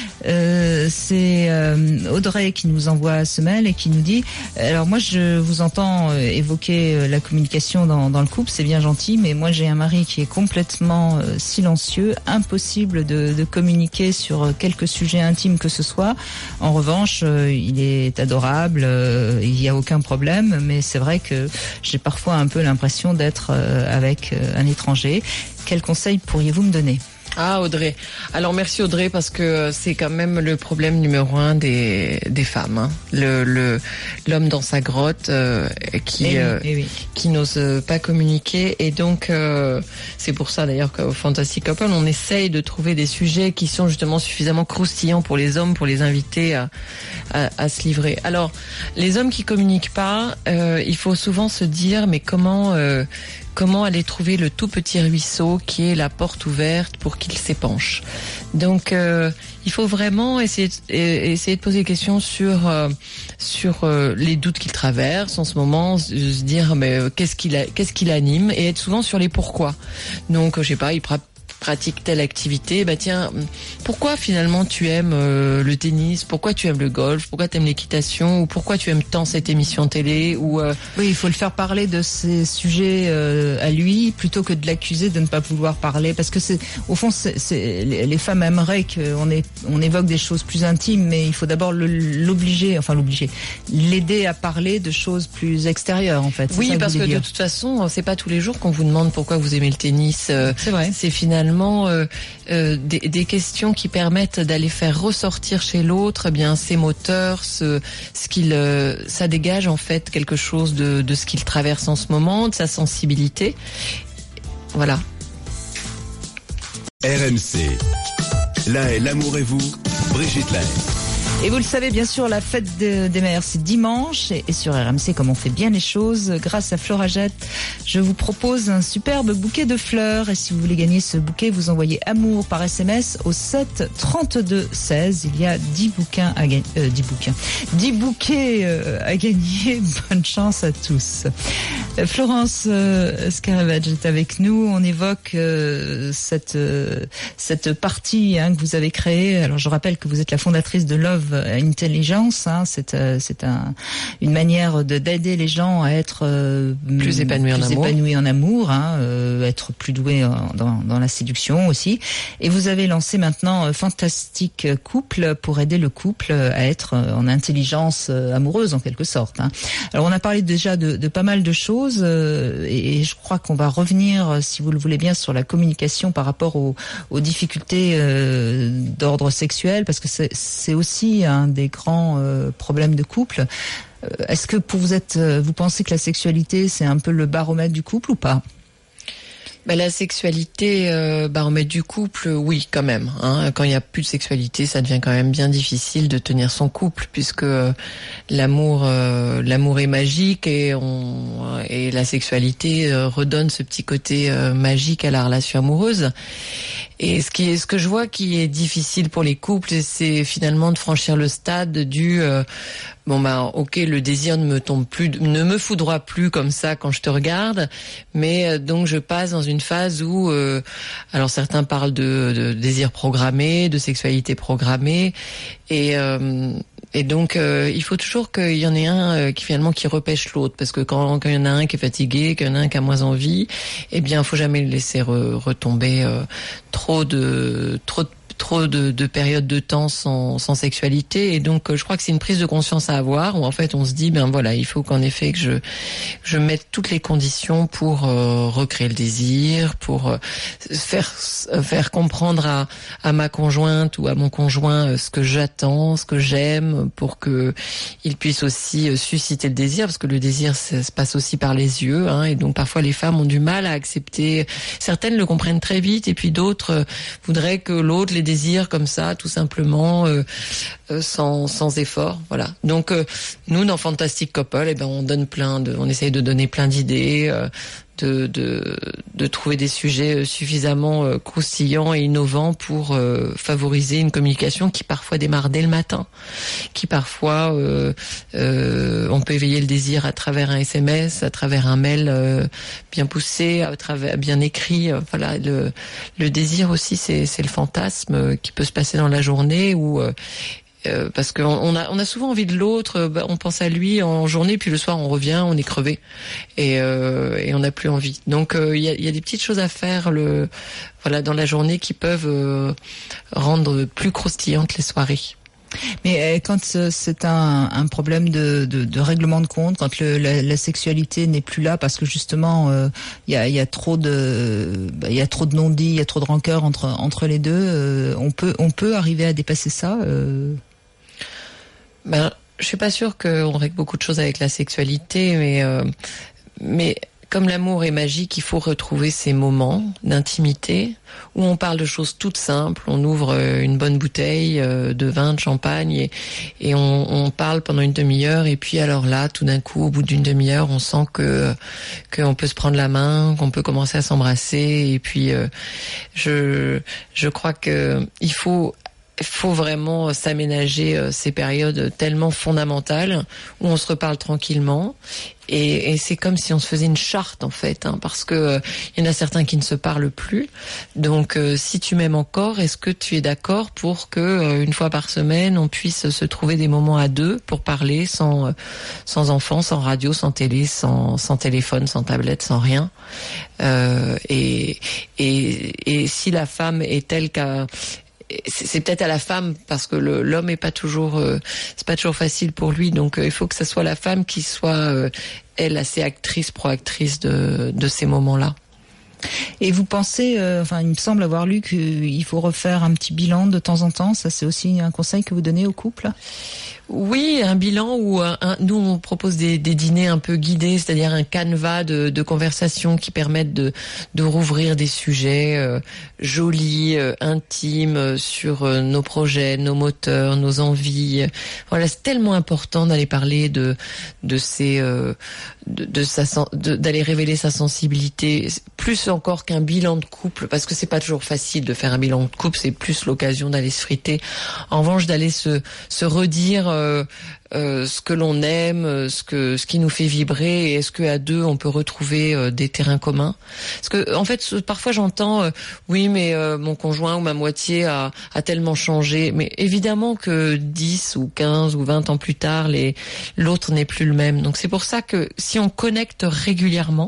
euh, c'est euh, Audrey qui nous envoie ce mail et qui nous dit, alors moi je vous entends euh, évoquer euh, la communication dans, dans le couple, c'est bien gentil, mais moi j'ai un mari qui est complètement euh, silencieux, impossible de, de communiquer sur quelque sujet intime que ce soit. En revanche, euh, il est adorable, euh, il n'y a aucun problème, mais c'est vrai que j'ai parfois un peu l'impression d'être euh, avec euh, un étranger. Quels conseils pourriez-vous me donner ? Ah Audrey, alors merci Audrey parce que c'est quand même le problème numéro un des des femmes, hein. Le le l'homme dans sa grotte euh, qui eh oui, euh, eh oui. qui n'ose pas communiquer et donc euh, c'est pour ça d'ailleurs qu'au Fantasy Couple on essaye de trouver des sujets qui sont justement suffisamment croustillants pour les hommes pour les inviter à à, à se livrer. Alors les hommes qui communiquent pas, euh, il faut souvent se dire mais comment euh, Comment aller trouver le tout petit ruisseau qui est la porte ouverte pour qu'il s'épanche. Donc, euh, il faut vraiment essayer de, essayer de poser des questions sur euh, sur euh, les doutes qu'il traverse en ce moment, se dire mais euh, qu'est-ce qu'il a, qu'est-ce qui l'anime et être souvent sur les pourquoi. Donc, je sais pas, il pra- pratique telle activité, bah tiens, pourquoi finalement tu aimes euh, le tennis, pourquoi tu aimes le golf, pourquoi tu aimes l'équitation ou pourquoi tu aimes tant cette émission télé ou euh... Oui, il faut le faire parler de ces sujets euh, à lui plutôt que de l'accuser de ne pas vouloir parler parce que c'est au fond c'est, c'est les, les femmes aimeraient qu'on est on évoque des choses plus intimes mais il faut d'abord le, l'obliger enfin l'obliger l'aider à parler de choses plus extérieures en fait. C'est oui, ça que parce que dire. de toute façon, c'est pas tous les jours qu'on vous demande pourquoi vous aimez le tennis. Euh, c'est vrai. C'est finalement Euh, euh, des, des questions qui permettent d'aller faire ressortir chez l'autre eh bien ses moteurs, ce, ce qu'il, euh, ça dégage en fait quelque chose de, de ce qu'il traverse en ce moment, de sa sensibilité. Voilà. R M C. L'A E L'amour et vous, Brigitte Lahaye. Et vous le savez, bien sûr, la fête de, des mères, c'est dimanche. Et, et sur R M C, comme on fait bien les choses, grâce à Floragette, je vous propose un superbe bouquet de fleurs. Et si vous voulez gagner ce bouquet, vous envoyez amour par S M S au sept trente-deux seize. Il y a dix bouquins à gagner, euh, dix bouquins, dix bouquets euh, à gagner. Bonne chance à tous. Euh, Florence euh, Escaravage est avec nous. On évoque euh, cette euh, cette partie hein, que vous avez créée. Alors, je rappelle que vous êtes la fondatrice de Love Intelligence, hein, c'est euh, c'est un une manière de d'aider les gens à être euh, plus épanouis en amour, épanouis en amour, hein, euh, être plus doués en, dans dans la séduction aussi. Et vous avez lancé maintenant euh, Fantastique Couple pour aider le couple à être euh, en intelligence euh, amoureuse en quelque sorte. Hein. Alors on a parlé déjà de, de pas mal de choses euh, et, et je crois qu'on va revenir, si vous le voulez bien, sur la communication par rapport aux, aux difficultés euh, d'ordre sexuel parce que c'est c'est aussi un des grands euh, problèmes de couple. Euh, est-ce que pour vous êtes, euh, vous pensez que la sexualité c'est un peu le baromètre du couple ou pas ? Ben, la sexualité, euh, baromètre du couple, oui, quand même. Hein. Quand il n'y a plus de sexualité, ça devient quand même bien difficile de tenir son couple, puisque euh, l'amour, euh, l'amour est magique et on et la sexualité euh, redonne ce petit côté euh, magique à la relation amoureuse. Et ce qui est, ce que je vois qui est difficile pour les couples, c'est finalement de franchir le stade du euh, bon bah ok, le désir ne me tombe plus, ne me foudroie plus comme ça quand je te regarde, mais euh, donc je passe dans une phase où euh, alors certains parlent de, de désir programmé, de sexualité programmée, et euh, et donc euh, il faut toujours qu'il y en ait un euh, qui finalement qui repêche l'autre, parce que quand, quand il y en a un qui est fatigué, qu'il y en a un qui a moins envie, eh bien faut jamais le laisser re, retomber euh, trop de trop de trop de, de périodes de temps sans, sans sexualité. Et donc, je crois que c'est une prise de conscience à avoir, où en fait, on se dit, ben voilà, il faut qu'en effet que je, je mette toutes les conditions pour euh, recréer le désir, pour euh, faire, faire comprendre à, à ma conjointe ou à mon conjoint euh, ce que j'attends, ce que j'aime, pour que il puisse aussi euh, susciter le désir, parce que le désir, ça se passe aussi par les yeux, hein, et donc parfois les femmes ont du mal à accepter. Certaines le comprennent très vite, et puis d'autres euh, voudraient que l'autre les désire comme ça, tout simplement, euh, euh, sans sans effort. Voilà. Donc euh, nous, dans Fantastic Couple, eh ben on donne plein de, on essaye de donner plein d'idées. Euh, De, de, de trouver des sujets suffisamment euh, croustillants et innovants pour euh, favoriser une communication qui parfois démarre dès le matin, qui parfois euh, euh, on peut éveiller le désir à travers un S M S, à travers un mail euh, bien poussé, à travers bien écrit. Euh, voilà, le, le désir aussi, c'est, c'est le fantasme qui peut se passer dans la journée où euh, Euh, parce qu'on on a, on a souvent envie de l'autre, bah, on pense à lui en journée, puis le soir on revient, on est crevé et, euh, et on n'a plus envie. Donc il euh, y, a, y a des petites choses à faire, le, voilà, dans la journée qui peuvent euh, rendre plus croustillantes les soirées. Mais euh, quand c'est un, un problème de, de, de règlement de compte, quand le, la, la sexualité n'est plus là parce que justement il euh, y, a, y a trop de il bah, y a trop de non-dits, il y a trop de rancœur entre entre les deux, euh, on peut on peut arriver à dépasser ça. Euh... Ben, je suis pas sûre qu'on règle beaucoup de choses avec la sexualité, mais euh, mais comme l'amour est magique, il faut retrouver ces moments d'intimité où on parle de choses toutes simples. On ouvre une bonne bouteille de vin, de champagne, et, et on, on parle pendant une demi-heure. Et puis alors là, tout d'un coup, au bout d'une demi-heure, on sent que qu'on peut se prendre la main, qu'on peut commencer à s'embrasser. Et puis, euh, je je crois que il faut Il faut vraiment s'aménager ces périodes tellement fondamentales où on se reparle tranquillement. Et, et c'est comme si on se faisait une charte, en fait, hein, parce que euh, il y en a certains qui ne se parlent plus. Donc, euh, si tu m'aimes encore, est-ce que tu es d'accord pour que euh, une fois par semaine, on puisse se trouver des moments à deux pour parler, sans euh, sans enfants, sans radio, sans télé, sans sans téléphone, sans tablette, sans rien. Euh, et et et si la femme est telle qu'à c'est peut-être à la femme, parce que le, l'homme est pas toujours, euh, c'est pas toujours facile pour lui. Donc euh, il faut que ça soit la femme qui soit euh, elle assez actrice, proactrice de de ces moments-là. Et vous pensez, euh, enfin, il me semble avoir lu qu'il faut refaire un petit bilan de temps en temps. Ça, c'est aussi un conseil que vous donnez au couple? Oui, un bilan où un, un, nous on propose des, des dîners un peu guidés, c'est-à-dire un canevas de, de conversation qui permettent de, de rouvrir des sujets euh, jolis, euh, intimes euh, sur euh, nos projets, nos moteurs, nos envies. Voilà, c'est tellement important d'aller parler de de ces euh, de, de sa de, d'aller révéler sa sensibilité, plus encore qu'un bilan de couple, parce que c'est pas toujours facile de faire un bilan de couple, c'est plus l'occasion d'aller se friter. En revanche, d'aller se se redire Euh, euh, ce que l'on aime, ce que ce qui nous fait vibrer, et est-ce que à deux on peut retrouver euh, des terrains communs? Parce que en fait, parfois j'entends euh, oui, mais euh, mon conjoint ou ma moitié a, a tellement changé. Mais évidemment que dix ou quinze ou vingt ans plus tard, les l'autre n'est plus le même. Donc c'est pour ça que si on connecte régulièrement,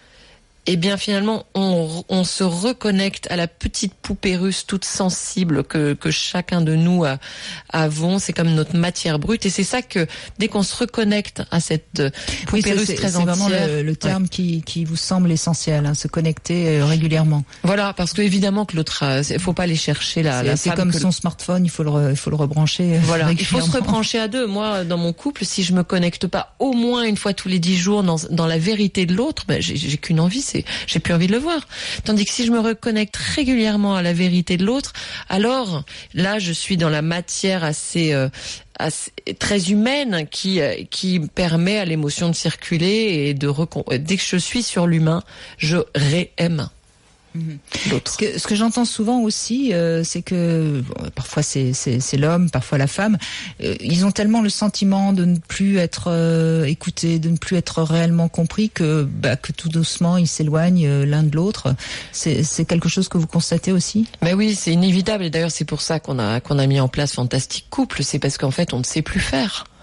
eh bien finalement on, on se reconnecte à la petite poupée russe toute sensible que, que chacun de nous a, avons. C'est comme notre matière brute, et c'est ça que dès qu'on se reconnecte à cette poupée oui, russe c'est, très c'est entière, vraiment le, le terme ouais. qui, qui vous semble essentiel, hein, se connecter euh, régulièrement. Voilà, parce que évidemment que l'autre, il faut pas aller chercher la. C'est, la c'est comme que son smartphone, il faut le, re, il faut le rebrancher. Voilà, il faut se rebrancher à deux. Moi, dans mon couple, si je me connecte pas au moins une fois tous les dix jours dans, dans la vérité de l'autre, ben j'ai, j'ai qu'une envie, c'est j'ai plus envie de le voir. Tandis que si je me reconnecte régulièrement à la vérité de l'autre, alors là je suis dans la matière assez, euh, assez très humaine qui qui permet à l'émotion de circuler et de recon... dès que je suis sur l'humain, je réaime. L'autre. Ce que, ce que j'entends souvent aussi, euh, c'est que bon, parfois c'est, c'est, c'est l'homme, parfois la femme. Euh, ils ont tellement le sentiment de ne plus être euh, écoutés, de ne plus être réellement compris que bah, que tout doucement ils s'éloignent euh, l'un de l'autre. C'est, c'est quelque chose que vous constatez aussi? Mais oui, c'est inévitable. Et d'ailleurs, c'est pour ça qu'on a qu'on a mis en place Fantastic Couple. C'est parce qu'en fait, on ne sait plus faire.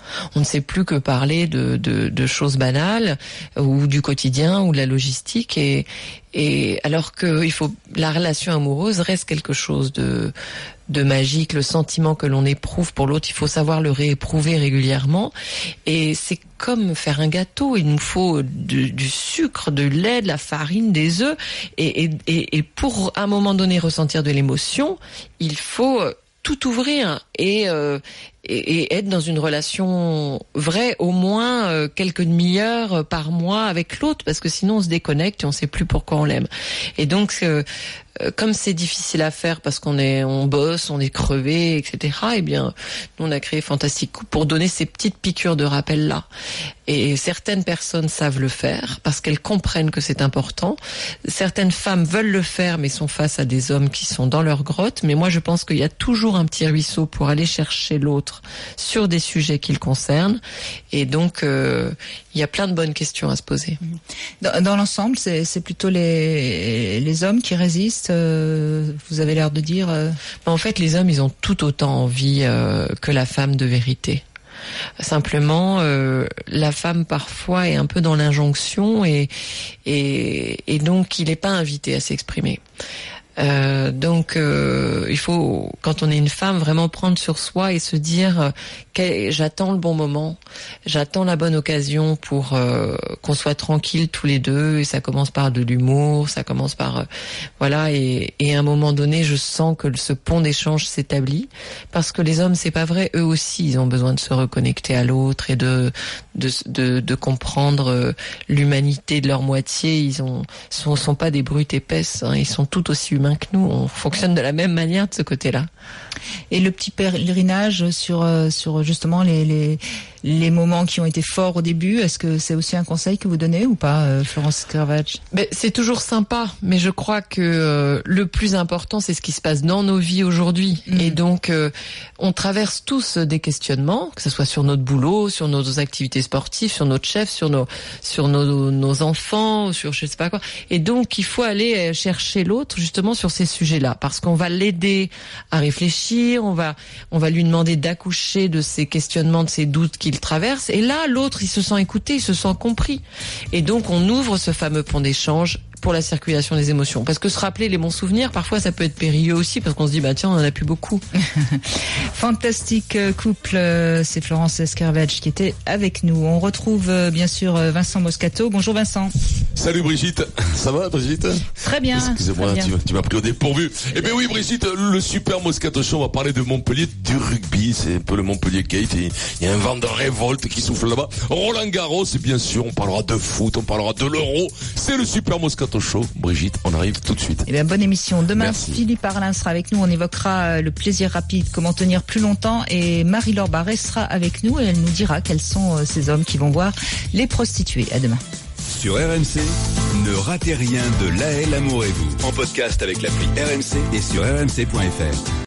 On ne sait plus que parler de, de, de choses banales ou du quotidien ou de la logistique. Et, et alors que il faut, la relation amoureuse reste quelque chose de, de magique. Le sentiment que l'on éprouve pour l'autre, il faut savoir le rééprouver régulièrement. Et c'est comme faire un gâteau. Il nous faut du, du sucre, de lait, de la farine, des œufs. Et, et, et, et pour à un moment donné ressentir de l'émotion, il faut tout ouvrir et, euh, et, et être dans une relation vraie, au moins euh, quelques demi-heures par mois avec l'autre, parce que sinon on se déconnecte et on sait plus pourquoi on l'aime. Et donc, euh, comme c'est difficile à faire parce qu'on est, on bosse, on est crevé, et cetera. Eh bien, nous on a créé Fantastic Couple pour donner ces petites piqûres de rappel là. Et certaines personnes savent le faire parce qu'elles comprennent que c'est important. Certaines femmes veulent le faire mais sont face à des hommes qui sont dans leur grotte. Mais moi je pense qu'il y a toujours un petit ruisseau pour aller chercher l'autre sur des sujets qui le concernent. Et donc euh, il y a plein de bonnes questions à se poser. Dans, dans l'ensemble, c'est, c'est plutôt les, les hommes qui résistent. Euh, vous avez l'air de dire. Euh... En fait, les hommes, ils ont tout autant envie euh, que la femme de vérité. Simplement, euh, la femme parfois est un peu dans l'injonction et et, et donc il n'est pas invité à s'exprimer. Euh, donc euh, il faut, quand on est une femme, vraiment prendre sur soi et se dire euh, quel, j'attends le bon moment, j'attends la bonne occasion pour euh, qu'on soit tranquille tous les deux. Et ça commence par de l'humour, ça commence par euh, voilà et, et à un moment donné je sens que ce pont d'échange s'établit, parce que les hommes, c'est pas vrai, eux aussi ils ont besoin de se reconnecter à l'autre et de de de, de comprendre euh, l'humanité de leur moitié. Ils ont sont, sont pas des brutes épaisses, hein, ils sont tout aussi humains que nous, on fonctionne de la même manière de ce côté-là. Et le petit pèlerinage sur euh, sur justement les les les moments qui ont été forts au début, est-ce que c'est aussi un conseil que vous donnez ou pas, euh, Florence Escarvage? Ben, c'est toujours sympa, mais je crois que euh, le plus important, c'est ce qui se passe dans nos vies aujourd'hui. Mmh. Et donc, euh, on traverse tous des questionnements, que ce soit sur notre boulot, sur nos activités sportives, sur notre chef, sur nos sur nos, nos enfants, sur je sais pas quoi. Et donc, il faut aller chercher l'autre justement sur ces sujets-là, parce qu'on va l'aider à réfléchir, on va on va lui demander d'accoucher de ses questionnements, de ses doutes qu'il traverse. Et là, l'autre, il se sent écouté, il se sent compris. Et donc, on ouvre ce fameux pont d'échange pour la circulation des émotions. Parce que se rappeler les bons souvenirs, parfois, ça peut être périlleux aussi, parce qu'on se dit, bah tiens, on en a plus beaucoup. Fantastique Couple, c'est Florence Escarvage qui était avec nous. On retrouve bien sûr Vincent Moscato. Bonjour Vincent. Salut Brigitte. Ça va Brigitte? Très bien. Excusez-moi, très bien. Tu, tu m'as pris au dépourvu. Eh bien oui Brigitte, le Super Moscato Show, on va parler de Montpellier, du rugby. C'est un peu le Montpellier Gate. Il y a un vent de révolte qui souffle là-bas. Roland Garros, et bien sûr, on parlera de foot, on parlera de l'Euro. C'est le Super Moscato Show. Brigitte, on arrive tout de suite. Eh bien, bonne émission. Demain, Merci. Philippe Arlin sera avec nous. On évoquera le plaisir rapide, comment tenir plus longtemps. Et Marie-Laure Barret sera avec nous et elle nous dira quels sont ces hommes qui vont voir les prostituées. À demain. Sur R M C, ne ratez rien de Laël Amourez-vous. En podcast avec l'appli R M C et sur r m c point f r.